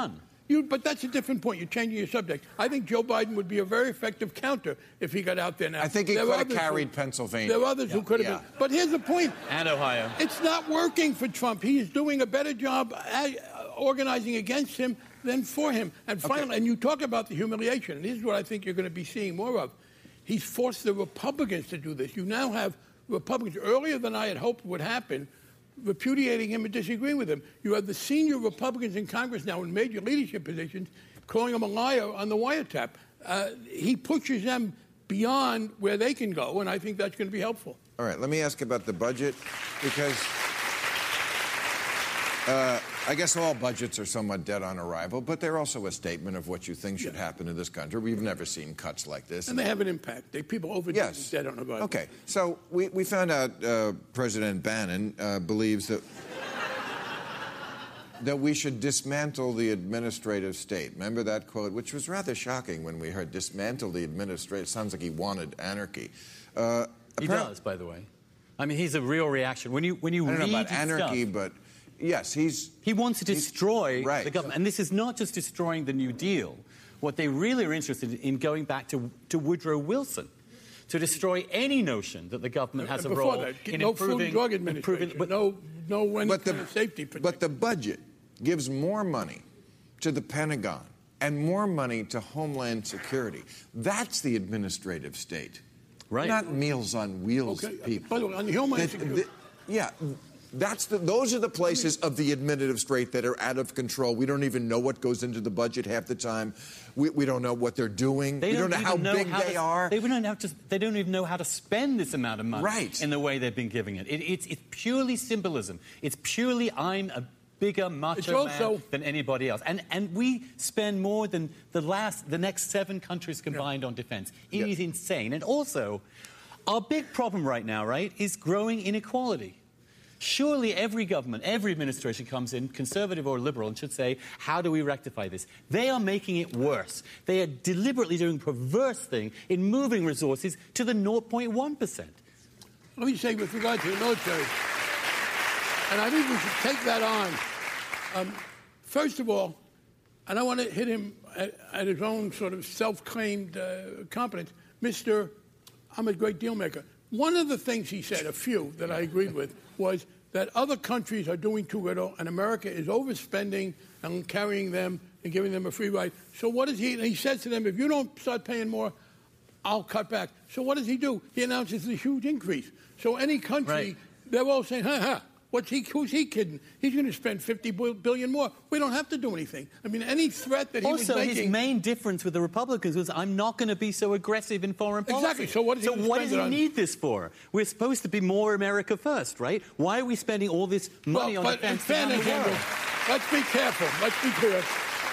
Speaker 6: You, but that's a different point. You're changing your subject. I think Joe Biden would be a very effective counter if he got out there now.
Speaker 4: I think he
Speaker 6: there
Speaker 4: could have
Speaker 6: who,
Speaker 4: carried Pennsylvania.
Speaker 6: There are others
Speaker 4: yeah.
Speaker 6: who could have
Speaker 4: yeah.
Speaker 6: been. But here's the point.
Speaker 7: And Ohio.
Speaker 6: It's not working for Trump. He's doing a better job at, uh, organizing against him than for him. And finally, okay. and you talk about the humiliation. And this is what I think you're going to be seeing more of. He's forced the Republicans to do this. You now have Republicans, earlier than I had hoped would happen, repudiating him and disagreeing with him. You have the senior Republicans in Congress now in major leadership positions calling him a liar on the wiretap. Uh, he pushes them beyond where they can go, and I think that's going to be helpful.
Speaker 4: All right, let me ask about the budget, because uh, I guess all budgets are somewhat dead on arrival, but they're also a statement of what you think should yeah. happen in this country. We've never seen cuts like this.
Speaker 6: And they have an impact. They, people overdo
Speaker 4: yes.
Speaker 6: dead on arrival.
Speaker 4: Okay, so we, we found out uh, President Bannon uh, believes that that we should dismantle the administrative state. Remember that quote, which was rather shocking when we heard dismantle the administrative. Sounds like he wanted anarchy. Uh,
Speaker 7: he does, by the way. I mean, he's a real reaction. When you when you
Speaker 4: I don't
Speaker 7: read
Speaker 4: know about anarchy,
Speaker 7: stuff,
Speaker 4: but yes, he's
Speaker 7: he wants to destroy
Speaker 4: right.
Speaker 7: the government, and this is not just destroying the New Deal. What they really are interested in going back to to Woodrow Wilson. To destroy any notion that the government has
Speaker 6: and
Speaker 7: a role
Speaker 6: that,
Speaker 7: in
Speaker 6: no
Speaker 7: improving,
Speaker 6: Food and Drug Administration,
Speaker 7: improving, but,
Speaker 6: no, no any
Speaker 4: but
Speaker 6: kind
Speaker 4: the,
Speaker 6: of safety protection.
Speaker 4: But the budget gives more money to the Pentagon and more money to Homeland Security. That's the administrative state,
Speaker 7: right?
Speaker 4: Not Meals on Wheels
Speaker 6: okay.
Speaker 4: people.
Speaker 6: By the way, on the Homeland
Speaker 4: the,
Speaker 6: Security,
Speaker 4: the, yeah. That's the, those are the places of the administrative state that are out of control. We don't even know what goes into the budget half the time. We, we don't know what they're doing.
Speaker 7: They
Speaker 4: we don't,
Speaker 7: don't
Speaker 4: know how
Speaker 7: know
Speaker 4: big
Speaker 7: how
Speaker 4: they
Speaker 7: to,
Speaker 4: are.
Speaker 7: They don't, have to, they don't even know how to spend this amount of money
Speaker 4: right.
Speaker 7: in the way they've been giving it. it it's, it's purely symbolism. It's purely I'm a bigger, macho
Speaker 6: also,
Speaker 7: man than anybody else. And, and we spend more than the, last, the next seven countries combined yeah. on defense. It yeah. is insane. And also, our big problem right now, right, is growing inequality. Surely every government, every administration comes in, conservative or liberal, and should say, how do we rectify this? They are making it worse. They are deliberately doing a perverse thing in moving resources to the zero point one percent.
Speaker 6: Let me say with regard to the military, and I think we should take that on. Um, first of all, and I want to hit him at, at his own sort of self-claimed uh, competence, Mister I'm a great deal maker. One of the things he said, a few that I agreed with, was that other countries are doing too little and America is overspending and carrying them and giving them a free ride. So what does he, and he says to them, if you don't start paying more, I'll cut back. So what does he do? He announces a huge increase. So any country,
Speaker 7: right.
Speaker 6: they're all saying, ha ha. What's he, who's he kidding? He's going to spend fifty billion more. We don't have to do anything. I mean, any threat that he
Speaker 7: also,
Speaker 6: was making...
Speaker 7: Also, his main difference with the Republicans was, I'm not going to be so aggressive in foreign policy.
Speaker 6: Exactly. So what,
Speaker 7: so what does he
Speaker 6: on?
Speaker 7: need this for? We're supposed to be more America first, right? Why are we spending all this money
Speaker 6: well,
Speaker 7: on
Speaker 6: but
Speaker 7: defense?
Speaker 6: In fairness, Andrew, let's be careful. Let's be clear.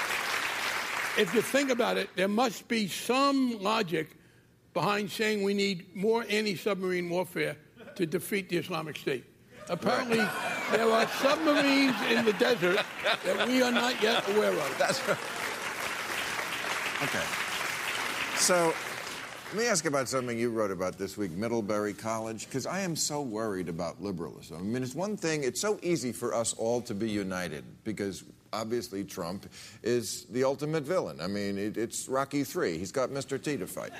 Speaker 6: If you think about it, there must be some logic behind saying we need more anti-submarine warfare to defeat the Islamic State. Apparently, there are submarines in the desert that we are not yet aware of.
Speaker 4: That's right. Okay. So, let me ask about something you wrote about this week, Middlebury College, because I am so worried about liberalism. I mean, it's one thing, it's so easy for us all to be united, because obviously Trump is the ultimate villain. I mean, it, it's Rocky three. He's got Mister T to fight.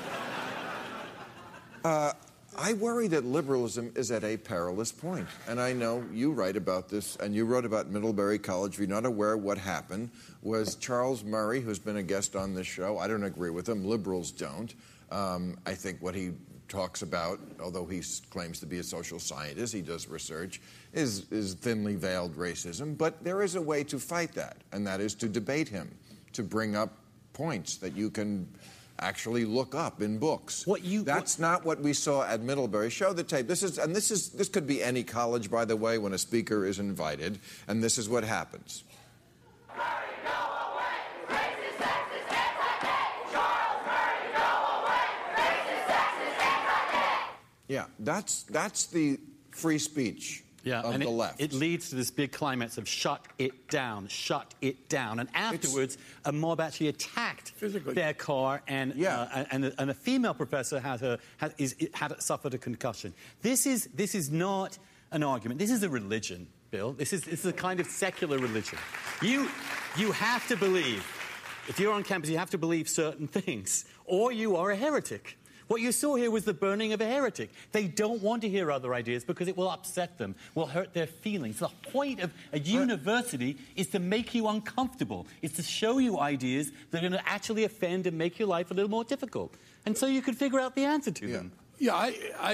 Speaker 4: Uh... I worry that liberalism is at a perilous point. And I know you write about this, and you wrote about Middlebury College. If you're not aware, what happened was Charles Murray, who's been a guest on this show, I don't agree with him. Liberals don't. Um, I think what he talks about, although he claims to be a social scientist, he does research, is, is thinly veiled racism. But there is a way to fight that, and that is to debate him, to bring up points that you can actually look up in books.
Speaker 7: What you,
Speaker 4: That's
Speaker 7: what,
Speaker 4: not what we saw at Middlebury. Show the tape. This is, and this is, this could be any college, by the way, when a speaker is invited, and this is what happens.
Speaker 8: Murray, go away! Racist, sexist, anti-gay! Charles Murray, go away! Racist, sexist, anti-gay!
Speaker 4: Yeah, that's that's the free speech
Speaker 7: yeah,
Speaker 4: of
Speaker 7: and
Speaker 4: the
Speaker 7: it,
Speaker 4: left.
Speaker 7: It leads to this big climax of shut it down, shut it down. And afterwards, it's, a mob actually attacked
Speaker 6: physically.
Speaker 7: their car, and
Speaker 4: yeah.
Speaker 7: uh, and, a, and a female professor had her had, is, had suffered a concussion. This is this is not an argument. This is a religion, Bill. This is this is a kind of secular religion. You You have to believe, if you're on campus, you have to believe certain things, or you are a heretic. What you saw here was the burning of a heretic. They don't want to hear other ideas because it will upset them, will hurt their feelings. The point of a university is to make you uncomfortable. It's to show you ideas that are going to actually offend and make your life a little more difficult. And so you can figure out the answer to
Speaker 4: Yeah.
Speaker 7: them.
Speaker 6: Yeah, I... I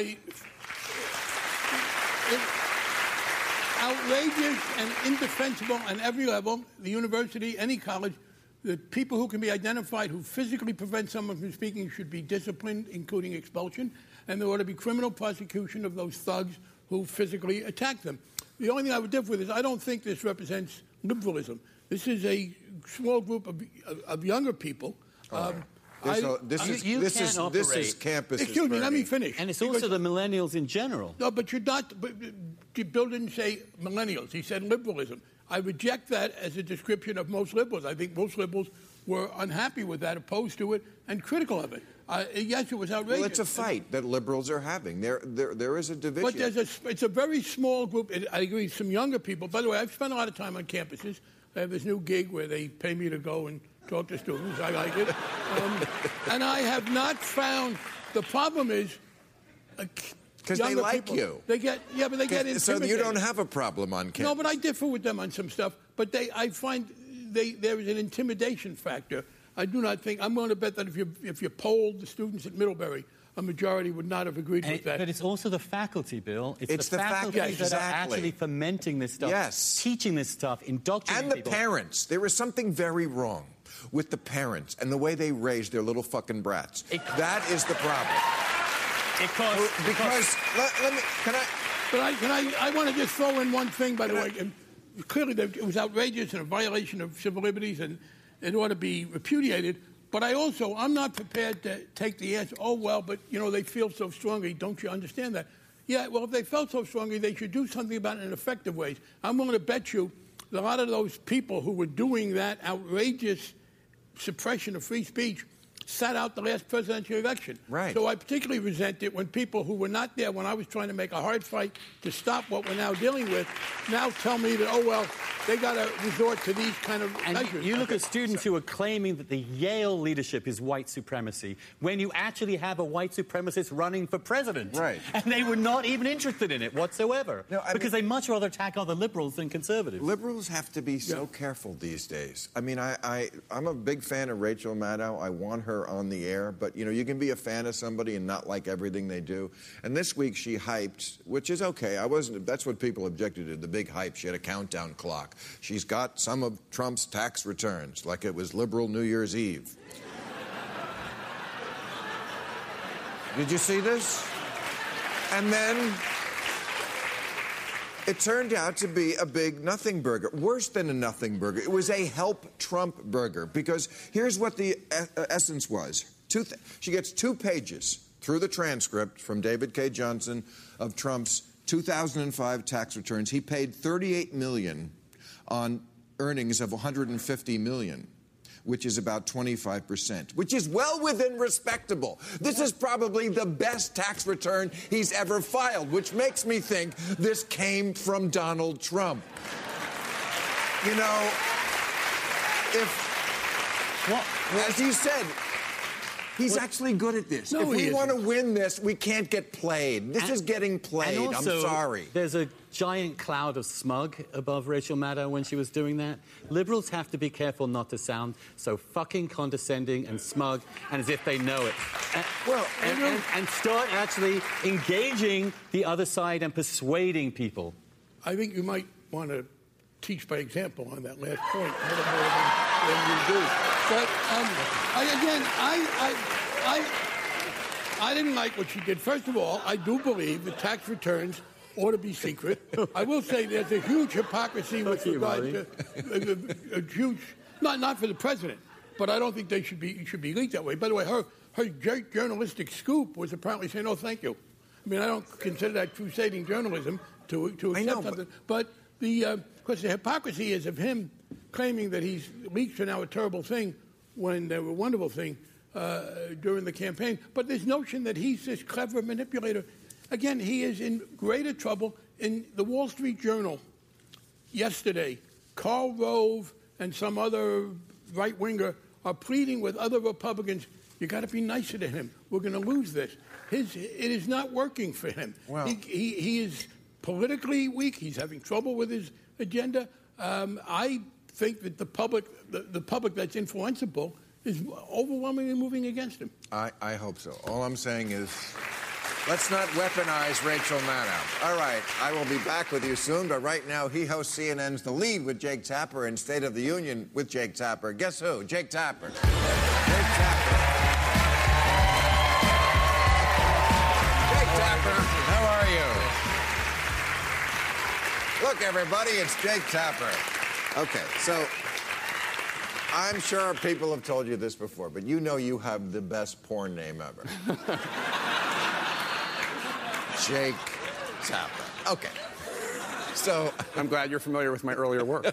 Speaker 6: it, outrageous and indefensible on every level, the university, any college, the people who can be identified who physically prevent someone from speaking should be disciplined, including expulsion, and there ought to be criminal prosecution of those thugs who physically attack them. The only thing I would differ with is I don't think this represents liberalism. This is a small group of, of, of younger people. Um,
Speaker 4: This,
Speaker 6: I-
Speaker 4: this,
Speaker 7: You-
Speaker 4: is,
Speaker 7: you
Speaker 4: this,
Speaker 7: can't
Speaker 4: is, this
Speaker 7: operate-
Speaker 4: is campus.
Speaker 6: Excuse me, let me finish.
Speaker 7: And it's
Speaker 6: Because-
Speaker 7: also the millennials in general.
Speaker 6: No, but you're not. But, but Bill didn't say millennials. He said liberalism. I reject that as a description of most liberals. I think most liberals were unhappy with that, opposed to it, and critical of it. Uh, yes, it was outrageous.
Speaker 4: Well, it's a fight that liberals are having. There, there, there is a division.
Speaker 6: But there's a, it's a very small group. It, I agree, some younger people. By the way, I've spent a lot of time on campuses. I have this new gig where they pay me to go and talk to students. I like it. Um, and I have not found, the problem is,
Speaker 4: Because they
Speaker 6: younger
Speaker 4: like
Speaker 6: people,
Speaker 4: you.
Speaker 6: They get, yeah, but they get
Speaker 4: So
Speaker 6: intimidated.
Speaker 4: you don't have a problem on campus.
Speaker 6: No, but I differ with them on some stuff. But they, I find they, there is an intimidation factor. I do not think, I'm willing to bet that if you, if you polled the students at Middlebury, a majority would not have agreed
Speaker 7: And
Speaker 6: with
Speaker 7: it-
Speaker 6: that.
Speaker 7: But it's also the faculty, Bill. It's,
Speaker 4: It's
Speaker 7: the,
Speaker 4: the fac-
Speaker 7: faculty
Speaker 4: yeah,
Speaker 7: that
Speaker 4: exactly.
Speaker 7: are actually fomenting this stuff,
Speaker 4: Yes.
Speaker 7: teaching this stuff, indoctrinating
Speaker 4: And the
Speaker 7: people.
Speaker 4: parents. There is something very wrong with the parents and the way they raise their little fucking brats.
Speaker 7: It-
Speaker 4: that is the problem.
Speaker 7: It costs,
Speaker 4: Because, let, let me, can I...
Speaker 6: But I, can I, I want to just throw in one thing, by the way. And clearly, it was outrageous and a violation of civil liberties, and it ought to be repudiated. But I also, I'm not prepared to take the answer, oh, well, but, you know, they feel so strongly. Don't you understand that? Yeah, well, if they felt so strongly, they should do something about it in effective ways. I'm willing to bet you that a lot of those people who were doing that outrageous suppression of free speech sat out the last presidential election.
Speaker 4: Right.
Speaker 6: So I particularly resent it when people who were not there when I was trying to make a hard fight to stop what we're now dealing with now tell me that, oh, well, they got to resort to these kind of
Speaker 7: And
Speaker 6: measures.
Speaker 7: you, you look at students who are claiming that the Yale leadership is white supremacy when you actually have a white supremacist running for president.
Speaker 4: Right.
Speaker 7: And they were not even interested in it whatsoever.
Speaker 4: No, I
Speaker 7: because
Speaker 4: mean-
Speaker 7: they much rather attack other liberals than conservatives.
Speaker 4: Liberals have to be so careful these days. I mean, I, I, I'm a big fan of Rachel Maddow. I want her on the air. But, you know, you can be a fan of somebody and not like everything they do. And this week she hyped, which is okay. I wasn't, that's what people objected to, the big hype. She had a countdown clock. She's got some of Trump's tax returns, like it was liberal New Year's Eve. Did you see this? And then it turned out to be a big nothing burger. Worse than a nothing burger. It was a help Trump burger. Because here's what the e- essence was. Two th- she gets two pages through the transcript from David K. Johnson of Trump's two thousand five tax returns. He paid thirty-eight million dollars on earnings of one hundred fifty million dollars. Which is about twenty-five percent, which is well within respectable. This is probably the best tax return he's ever filed, which makes me think this came from Donald Trump. You know, if, well, as you said, he's actually good at this.
Speaker 6: No,
Speaker 4: if
Speaker 6: he
Speaker 4: we
Speaker 6: isn't.
Speaker 4: want to win this, we can't get played. This
Speaker 7: And-
Speaker 4: is getting played.
Speaker 7: And also,
Speaker 4: I'm sorry.
Speaker 7: There's a giant cloud of smug above Rachel Maddow when she was doing that. Liberals have to be careful not to sound so fucking condescending and smug and as if they know it. And,
Speaker 4: Well,
Speaker 7: and, and, and start actually engaging the other side and persuading people.
Speaker 6: I think you might want to teach by example on that last point a little more than, than you do. But um, I, again, I, I, I, I didn't like what she did. First of all, I do believe the tax returns ought to be secret. I will say there's a huge hypocrisy with
Speaker 7: Fuck you,
Speaker 6: regard
Speaker 7: Marty.
Speaker 6: to a, a, a huge, not not for the president, but I don't think they should be should be leaked that way. By the way, her her j- journalistic scoop was apparently saying, "No, thank you." I mean, I don't consider that crusading journalism to to accept
Speaker 4: know, but-
Speaker 6: something. But the uh, of course the hypocrisy is of him claiming that he's leaks are now a terrible thing when they were a wonderful thing uh, during the campaign. But this notion that he's this clever manipulator. Again, he is in greater trouble. In the Wall Street Journal yesterday, Karl Rove, and some other right-winger are pleading with other Republicans, you got to be nicer to him. We're going to lose this. His, it is not working for him.
Speaker 4: Well,
Speaker 6: he, he, he is politically weak. He's having trouble with his agenda. Um, I think that the public, the, the public that's influenceable, is overwhelmingly moving against him.
Speaker 4: I, I hope so. All I'm saying is, let's not weaponize Rachel Maddow. All right, I will be back with you soon, but right now he hosts C N N's The Lead with Jake Tapper and State of the Union with Jake Tapper. Guess who? Jake Tapper. Jake Tapper. Jake Tapper, how are you? Look, everybody, it's Jake Tapper. Okay, so I'm sure people have told you this before, but you know you have the best porn name ever. Jake Tapper. Okay. So
Speaker 9: I'm glad you're familiar with my earlier work.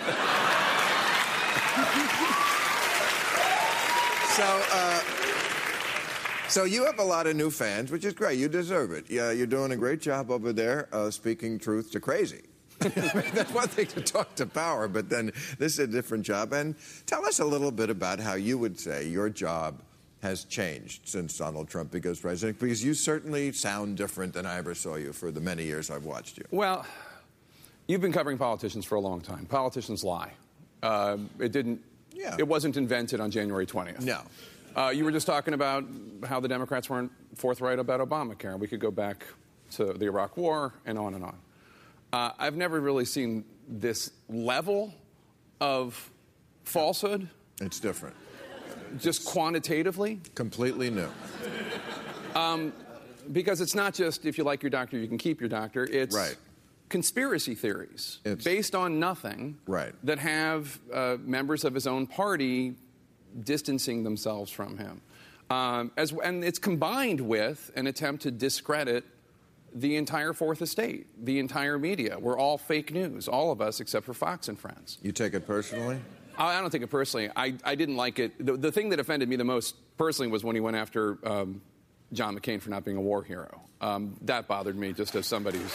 Speaker 4: so, uh, so you have a lot of new fans, which is great. You deserve it. Yeah, you're doing a great job over there, uh, speaking truth to crazy. I mean, that's one thing to talk to power, but then this is a different job. And tell us a little bit about how you would say your job has changed since Donald Trump becomes president, because you certainly sound different than I ever saw you for the many years I've watched you.
Speaker 9: Well, you've been covering politicians for a long time. Politicians lie. Uh, it didn't.
Speaker 4: Yeah.
Speaker 9: It wasn't invented on January twentieth.
Speaker 4: No.
Speaker 9: Uh, you were just talking about how the Democrats weren't forthright about Obamacare. We could go back to the Iraq War and on and on. Uh, I've never really seen this level of falsehood.
Speaker 4: It's different.
Speaker 9: Just quantitatively.
Speaker 4: Completely new.
Speaker 9: Um, because it's not just if you like your doctor, you can keep your doctor. It's
Speaker 4: right.
Speaker 9: conspiracy theories
Speaker 4: it's,
Speaker 9: based on nothing
Speaker 4: right.
Speaker 9: that have uh, members of his own party distancing themselves from him. Um, as, and it's combined with an attempt to discredit the entire Fourth Estate, the entire media. We're all fake news, all of us except for Fox and Friends.
Speaker 4: You take it personally?
Speaker 9: I, I don't take it personally. I, I didn't like it. The, the thing that offended me the most personally was when he went after um, John McCain for not being a war hero. Um, that bothered me just as somebody who's...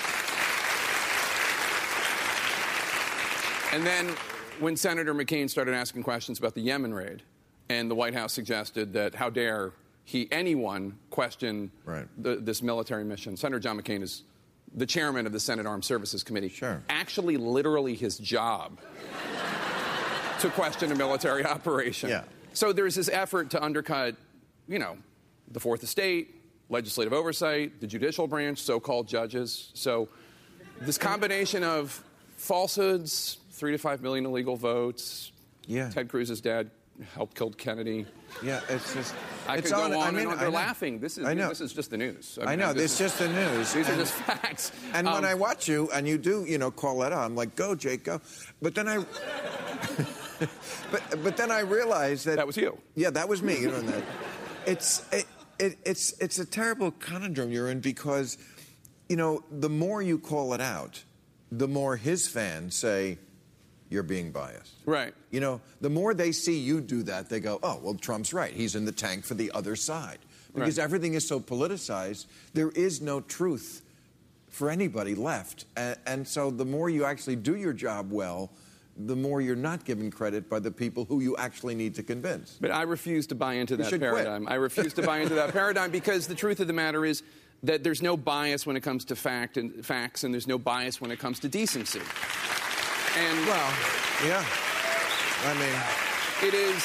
Speaker 9: And then when Senator McCain started asking questions about the Yemen raid, and the White House suggested that how dare he, anyone, question
Speaker 4: right.
Speaker 9: the, this military mission. Senator John McCain is the chairman of the Senate Armed Services Committee.
Speaker 4: Sure.
Speaker 9: Actually, literally his job to question a military operation.
Speaker 4: Yeah.
Speaker 9: So there's this effort to undercut, you know, the Fourth Estate, legislative oversight, the judicial branch, so-called judges. So this combination of falsehoods, three to five million illegal votes,
Speaker 4: yeah.
Speaker 9: Ted Cruz's dad helped kill Kennedy.
Speaker 4: Yeah, it's just...
Speaker 9: I
Speaker 4: it's
Speaker 9: could go
Speaker 4: on,
Speaker 9: on
Speaker 4: I mean,
Speaker 9: and on.
Speaker 4: I
Speaker 9: They're
Speaker 4: know.
Speaker 9: laughing. This is,
Speaker 4: I know.
Speaker 9: this is just the news.
Speaker 4: I, mean, I know. This is just the news.
Speaker 9: These
Speaker 4: and,
Speaker 9: are just facts.
Speaker 4: And
Speaker 9: um,
Speaker 4: when I watch you, and you do, you know, call that out, I'm like, go, Jake, go. But then I... but, but then I realized that...
Speaker 9: That was you.
Speaker 4: Yeah, that was me. You know, that. It's, it, it, it's, it's a terrible conundrum you're in because, you know, the more you call it out, the more his fans say... you're being biased.
Speaker 9: Right.
Speaker 4: You know, the more they see you do that, they go, oh, well, Trump's right. He's in the tank for the other side. Because
Speaker 9: right.
Speaker 4: everything is so politicized, there is no truth for anybody left. And, and so the more you actually do your job well, the more you're not given credit by the people who you actually need to convince.
Speaker 9: But I refuse to buy into
Speaker 4: You
Speaker 9: that
Speaker 4: should
Speaker 9: paradigm.
Speaker 4: quit.
Speaker 9: I refuse to buy into that paradigm because the truth of the matter is that there's no bias when it comes to fact and facts, and there's no bias when it comes to decency. And
Speaker 4: well, yeah. I mean,
Speaker 9: it is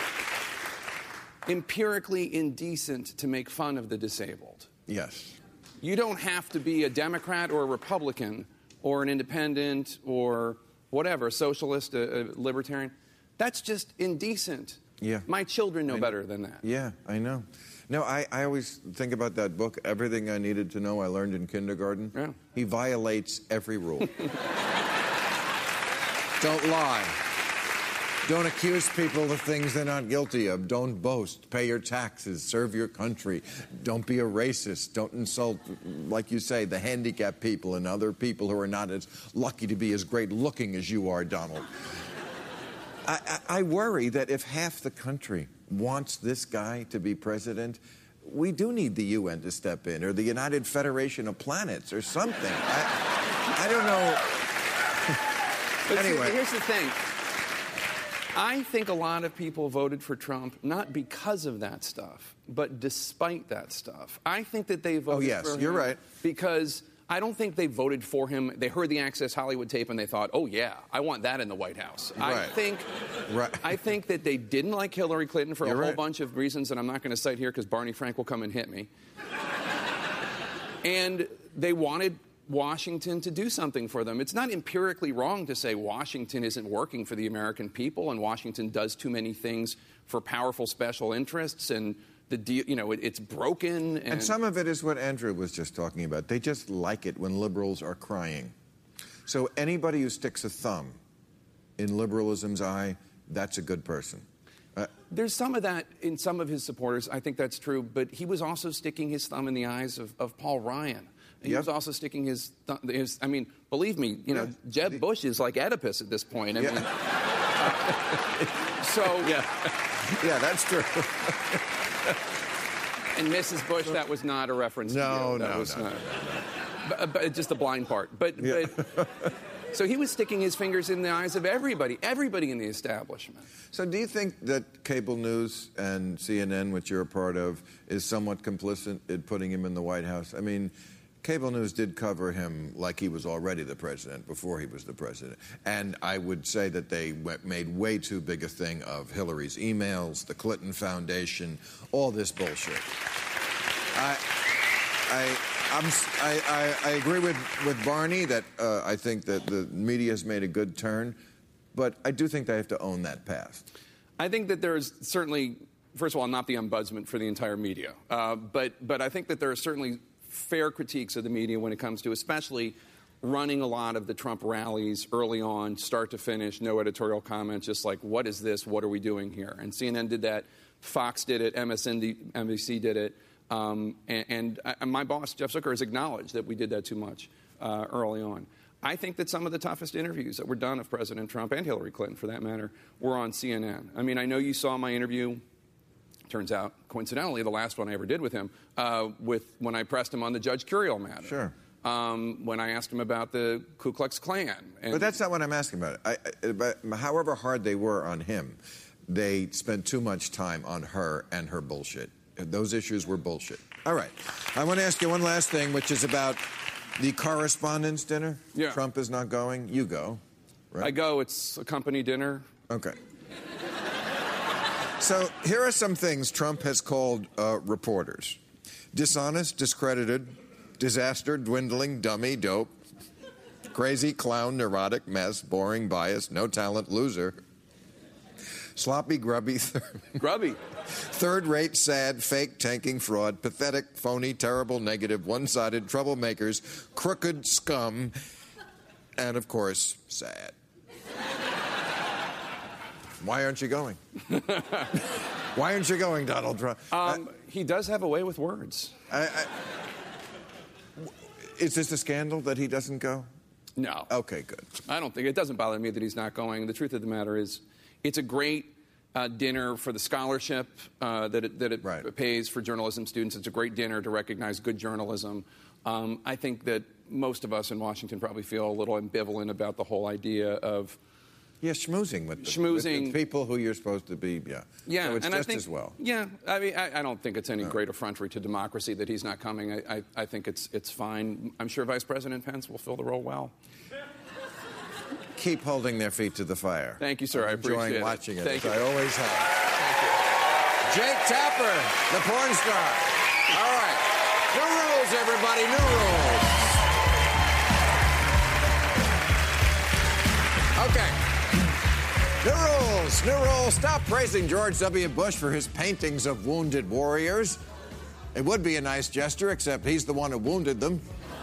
Speaker 9: empirically indecent to make fun of the disabled.
Speaker 4: yes.
Speaker 9: You don't have to be a Democrat or a Republican or an independent or whatever, a socialist, a, a libertarian. That's just indecent.
Speaker 4: Yeah.
Speaker 9: My children know
Speaker 4: I-
Speaker 9: better than that.
Speaker 4: Yeah, I know. No, I, I always think about that book, Everything I Needed to Know I Learned in Kindergarten.
Speaker 9: Yeah.
Speaker 4: He violates every rule. Don't lie. Don't accuse people of things they're not guilty of. Don't boast. Pay your taxes. Serve your country. Don't be a racist. Don't insult, like you say, the handicapped people and other people who are not as lucky to be as great looking as you are, Donald. I, I, I worry that if half the country wants this guy to be president, we do need the U N to step in, or the United Federation of Planets, or something. I, I don't know.
Speaker 9: But see,
Speaker 4: Anyway.
Speaker 9: here's the thing. I think a lot of people voted for Trump not because of that stuff, but despite that stuff. I think that they voted
Speaker 4: Oh, yes,
Speaker 9: for him
Speaker 4: you're right.
Speaker 9: because I don't think they voted for him. They heard the Access Hollywood tape and they thought, oh, yeah, I want that in the White House. I
Speaker 4: Right.
Speaker 9: think
Speaker 4: Right.
Speaker 9: I think that they didn't like Hillary Clinton for
Speaker 4: You're
Speaker 9: a whole
Speaker 4: right.
Speaker 9: bunch of reasons that I'm not going to cite here because Barney Frank will come and hit me. And they wanted Washington to do something for them. It's not empirically wrong to say Washington isn't working for the American people and Washington does too many things for powerful special interests and the deal, you know, it, it's broken. And,
Speaker 4: And some of it is what Andrew was just talking about. They just like it when liberals are crying. So anybody who sticks a thumb in liberalism's eye, that's a good person. Uh,
Speaker 9: There's some of that in some of his supporters. I think that's true. But he was also sticking his thumb in the eyes of, of Paul Ryan. He
Speaker 4: Yep.
Speaker 9: was also sticking his, th- his. I mean, believe me, you know,
Speaker 4: Yeah.
Speaker 9: Jeb Bush is like Oedipus at this point. I
Speaker 4: Yeah.
Speaker 9: mean, so
Speaker 4: yeah, yeah, that's true.
Speaker 9: and Missus Bush, that was not a reference
Speaker 4: No,
Speaker 9: to you. That
Speaker 4: no,
Speaker 9: was
Speaker 4: no,
Speaker 9: not,
Speaker 4: no,
Speaker 9: But, but just the blind part. But,
Speaker 4: Yeah.
Speaker 9: but so he was sticking his fingers in the eyes of everybody, everybody in the establishment.
Speaker 4: So do you think that cable news and C N N, which you're a part of, is somewhat complicit in putting him in the White House? I mean, cable news did cover him like he was already the president before he was the president. And I would say that they went, made way too big a thing of Hillary's emails, the Clinton Foundation, all this bullshit. I, I, I'm, I, I, I agree with, with Barney that uh, I think that the media has made a good turn, but I do think they have to own that past.
Speaker 9: I think that there is certainly, first of all, I'm not the ombudsman for the entire media, uh, but but I think that there are certainly fair critiques of the media when it comes to especially running a lot of the Trump rallies early on, start to finish, no editorial comments, just like, what is this? What are we doing here? And C N N did that, Fox did it, M S N B C did it, um, and, and, and my boss, Jeff Zucker, has acknowledged that we did that too much uh, early on. I think that some of the toughest interviews that were done of President Trump and Hillary Clinton, for that matter, were on C N N. I mean, I know you saw my interview, turns out, coincidentally, the last one I ever did with him, uh, with when I pressed him on the Judge Curiel matter.
Speaker 4: Sure.
Speaker 9: Um, when I asked him about the Ku Klux Klan. And
Speaker 4: But that's not what I'm asking about. I, I, but however hard they were on him, they spent too much time on her and her bullshit. Those issues were bullshit. All right. I want to ask you one last thing, which is about the correspondence dinner.
Speaker 9: Yeah.
Speaker 4: Trump is not going. You go. Right?
Speaker 9: I go. It's a company dinner.
Speaker 4: Okay. So here are some things Trump has called uh, reporters: dishonest, discredited, disaster, dwindling, dummy, dope, crazy, clown, neurotic, mess, boring, biased, no talent, loser, sloppy, grubby, th-
Speaker 9: Grubby.
Speaker 4: third-rate, sad, fake, tanking, fraud, pathetic, phony, terrible, negative, one-sided, troublemakers, crooked, scum, and, of course, sad. Why aren't you going? Why aren't you going, Donald Trump?
Speaker 9: Um, he does have a way with words.
Speaker 4: I, I, is this a scandal that he doesn't go?
Speaker 9: No.
Speaker 4: Okay, good.
Speaker 9: I don't think it doesn't bother me that he's not going. The truth of the matter is, it's a great uh, dinner for the scholarship uh, that it, that it
Speaker 4: Right.
Speaker 9: pays for journalism students. It's a great dinner to recognize good journalism. Um, I think that most of us in Washington probably feel a little ambivalent about the whole idea of
Speaker 4: Yeah, schmoozing with the,
Speaker 9: Schmoozing.
Speaker 4: with the people who you're supposed to be, yeah.
Speaker 9: yeah,
Speaker 4: So it's
Speaker 9: and
Speaker 4: just
Speaker 9: I think,
Speaker 4: as well.
Speaker 9: Yeah, I mean, I, I don't think it's any great effrontery to democracy that he's not coming. I, I, I think it's it's fine. I'm sure Vice President Pence will fill the role well.
Speaker 4: Keep holding their feet to the fire.
Speaker 9: Thank you, sir. I
Speaker 4: I'm enjoying
Speaker 9: appreciate it.
Speaker 4: watching it,
Speaker 9: Thank
Speaker 4: as
Speaker 9: you.
Speaker 4: I always have. Jake Tapper, the porn star. All right. New rules, everybody. New rules. Okay. New rules. New rules. Stop praising George W. Bush for his paintings of wounded warriors. It would be a nice gesture, except he's the one who wounded them.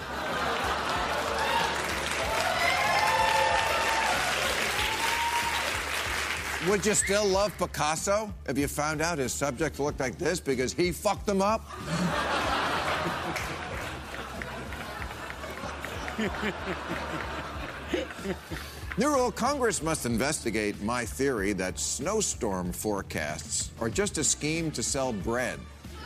Speaker 4: Would you still love Picasso if you found out his subjects looked like this because he fucked them up? New rule: Congress must investigate my theory that snowstorm forecasts are just a scheme to sell bread.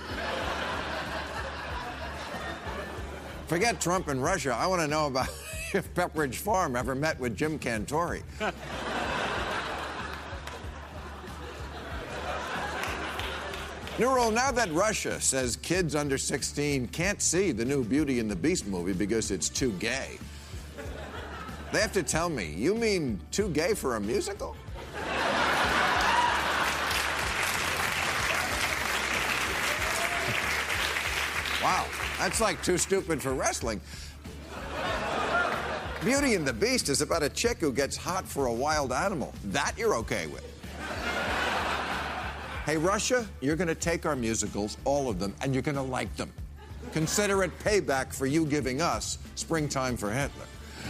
Speaker 4: Forget Trump and Russia. I want to know about if Pepperidge Farm ever met with Jim Cantori. New rule, now that Russia says kids under sixteen can't see the new Beauty and the Beast movie because it's too gay, they have to tell me, you mean too gay for a musical? Wow, that's like too stupid for wrestling. Beauty and the Beast is about a chick who gets hot for a wild animal. That you're okay with. Hey, Russia, you're going to take our musicals, all of them, and you're going to like them. Consider it payback for you giving us Springtime for Hitler.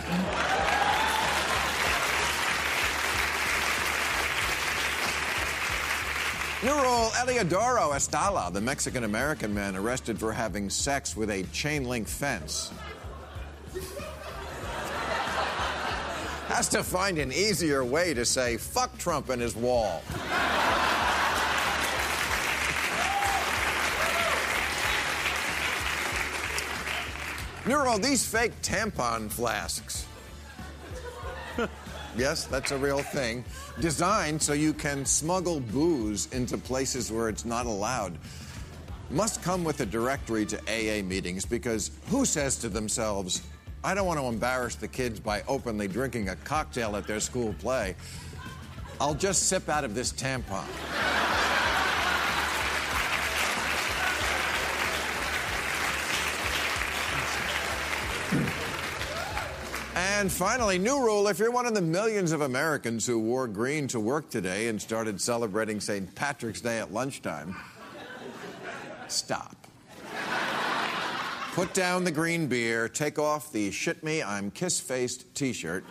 Speaker 4: New rule, Eliodoro Estala, the Mexican-American man arrested for having sex with a chain-link fence, has to find an easier way to say fuck Trump and his wall. New rule, these fake tampon flasks. Yes, that's a real thing. Designed so you can smuggle booze into places where it's not allowed. Must come with a directory to A A meetings, because who says to themselves, I don't want to embarrass the kids by openly drinking a cocktail at their school play. I'll just sip out of this tampon. And finally, new rule, if you're one of the millions of Americans who wore green to work today and started celebrating Saint Patrick's Day at lunchtime, stop. Put down the green beer, take off the shit me, I'm kiss-faced t-shirt,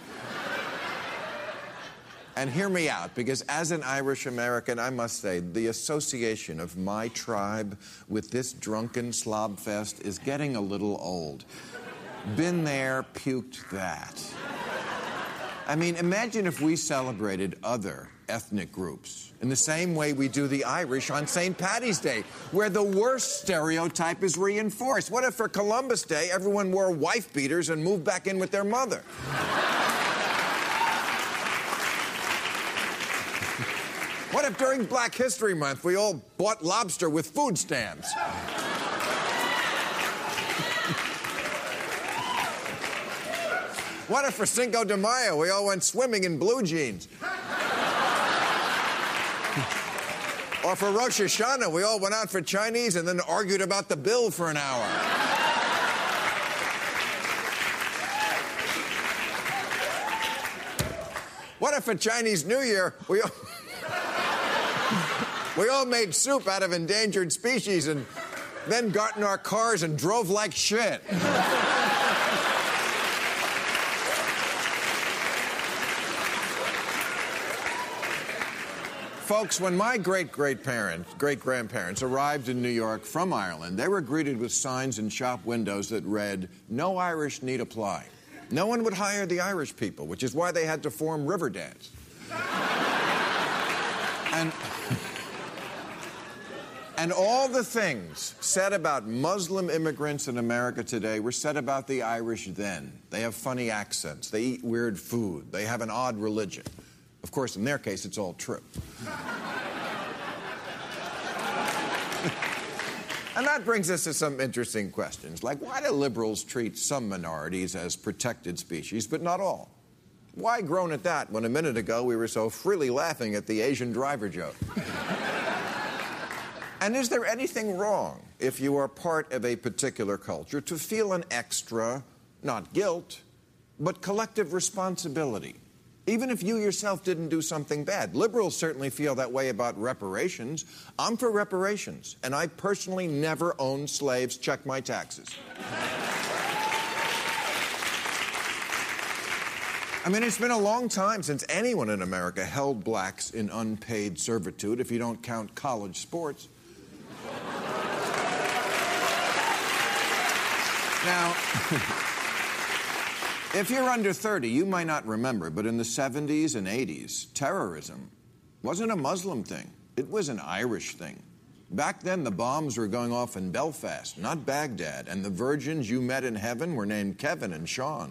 Speaker 4: and hear me out, because as an Irish American, I must say, the association of my tribe with this drunken slob fest is getting a little old. Been there, puked that. I mean, imagine if we celebrated other ethnic groups in the same way we do the Irish on Saint Paddy's Day, where the worst stereotype is reinforced. What if for Columbus Day, everyone wore wife beaters and moved back in with their mother? What if during Black History Month, we all bought lobster with food stamps? What if for Cinco de Mayo, we all went swimming in blue jeans? Or for Rosh Hashanah, we all went out for Chinese and then argued about the bill for an hour. What if for Chinese New Year, we all, we all made soup out of endangered species and then got in our cars and drove like shit? Folks, when my great-great-parents, great-grandparents arrived in New York from Ireland, they were greeted with signs in shop windows that read, "No Irish need apply." No one would hire the Irish people, which is why they had to form Riverdance. and, and all the things said about Muslim immigrants in America today were said about the Irish then. They have funny accents. They eat weird food. They have an odd religion. Of course, in their case, it's all true. And that brings us to some interesting questions, like why do liberals treat some minorities as protected species, but not all? Why groan at that when a minute ago we were so freely laughing at the Asian driver joke? And is there anything wrong if you are part of a particular culture to feel an extra, not guilt, but collective responsibility? Even if you yourself didn't do something bad. Liberals certainly feel that way about reparations. I'm for reparations, and I personally never owned slaves. Check my taxes. I mean, it's been a long time since anyone in America held blacks in unpaid servitude, if you don't count college sports. Now... If you're under thirty, you might not remember, but in the seventies and eighties, terrorism wasn't a Muslim thing. It was an Irish thing. Back then, the bombs were going off in Belfast, not Baghdad, and the virgins you met in heaven were named Kevin and Sean.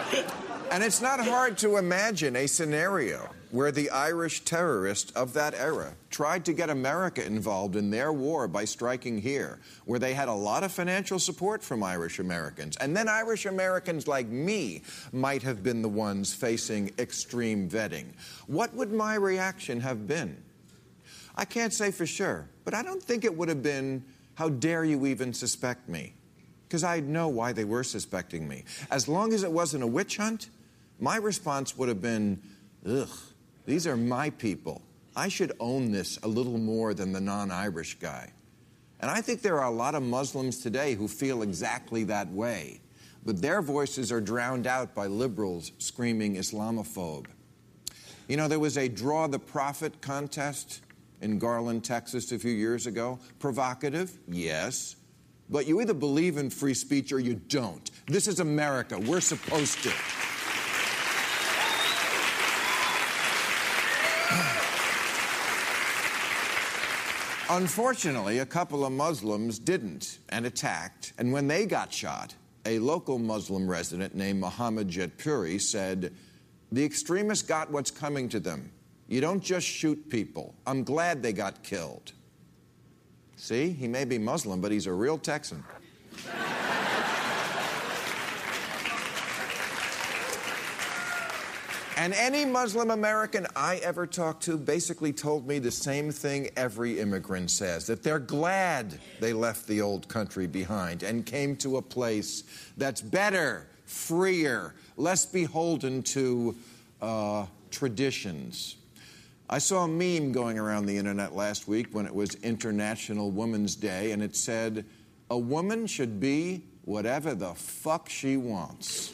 Speaker 4: And it's not hard to imagine a scenario where the Irish terrorists of that era tried to get America involved in their war by striking here, where they had a lot of financial support from Irish Americans. And then Irish Americans like me might have been the ones facing extreme vetting. What would my reaction have been? I can't say for sure, but I don't think it would have been, how dare you even suspect me? Because I'd know why they were suspecting me. As long as it wasn't a witch hunt, my response would have been, ugh, these are my people. I should own this a little more than the non-Irish guy. And I think there are a lot of Muslims today who feel exactly that way. But their voices are drowned out by liberals screaming Islamophobe. You know, there was a Draw the Prophet contest in Garland, Texas a few years ago. Provocative? Yes. But you either believe in free speech or you don't. This is America. We're supposed to. Unfortunately, a couple of Muslims didn't and attacked. And when they got shot, a local Muslim resident named Mohammed Jetpuri said, the extremists got what's coming to them. You don't just shoot people. I'm glad they got killed. See, he may be Muslim, but he's a real Texan. And any Muslim American I ever talked to basically told me the same thing every immigrant says, that they're glad they left the old country behind and came to a place that's better, freer, less beholden to uh, traditions. I saw a meme going around the internet last week when it was International Women's Day, and it said, a woman should be whatever the fuck she wants.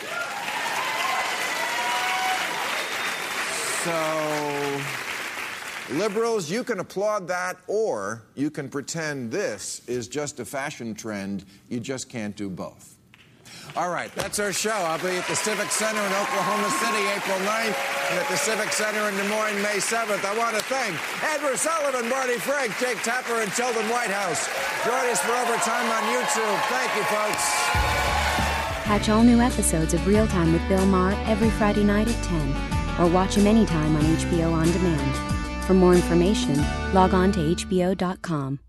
Speaker 4: So, liberals, you can applaud that, or you can pretend this is just a fashion trend. You just can't do both. All right, that's our show. I'll be at the Civic Center in Oklahoma City April ninth and at the Civic Center in Des Moines May seventh. I want to thank Edward Sullivan, Barney Frank, Jake Tapper, and Sheldon Whitehouse. Join us for Overtime on YouTube. Thank you, folks.
Speaker 2: Catch all new episodes of Real Time with Bill Maher every Friday night at ten, or watch him anytime on H B O On Demand. For more information, log on to H B O dot com.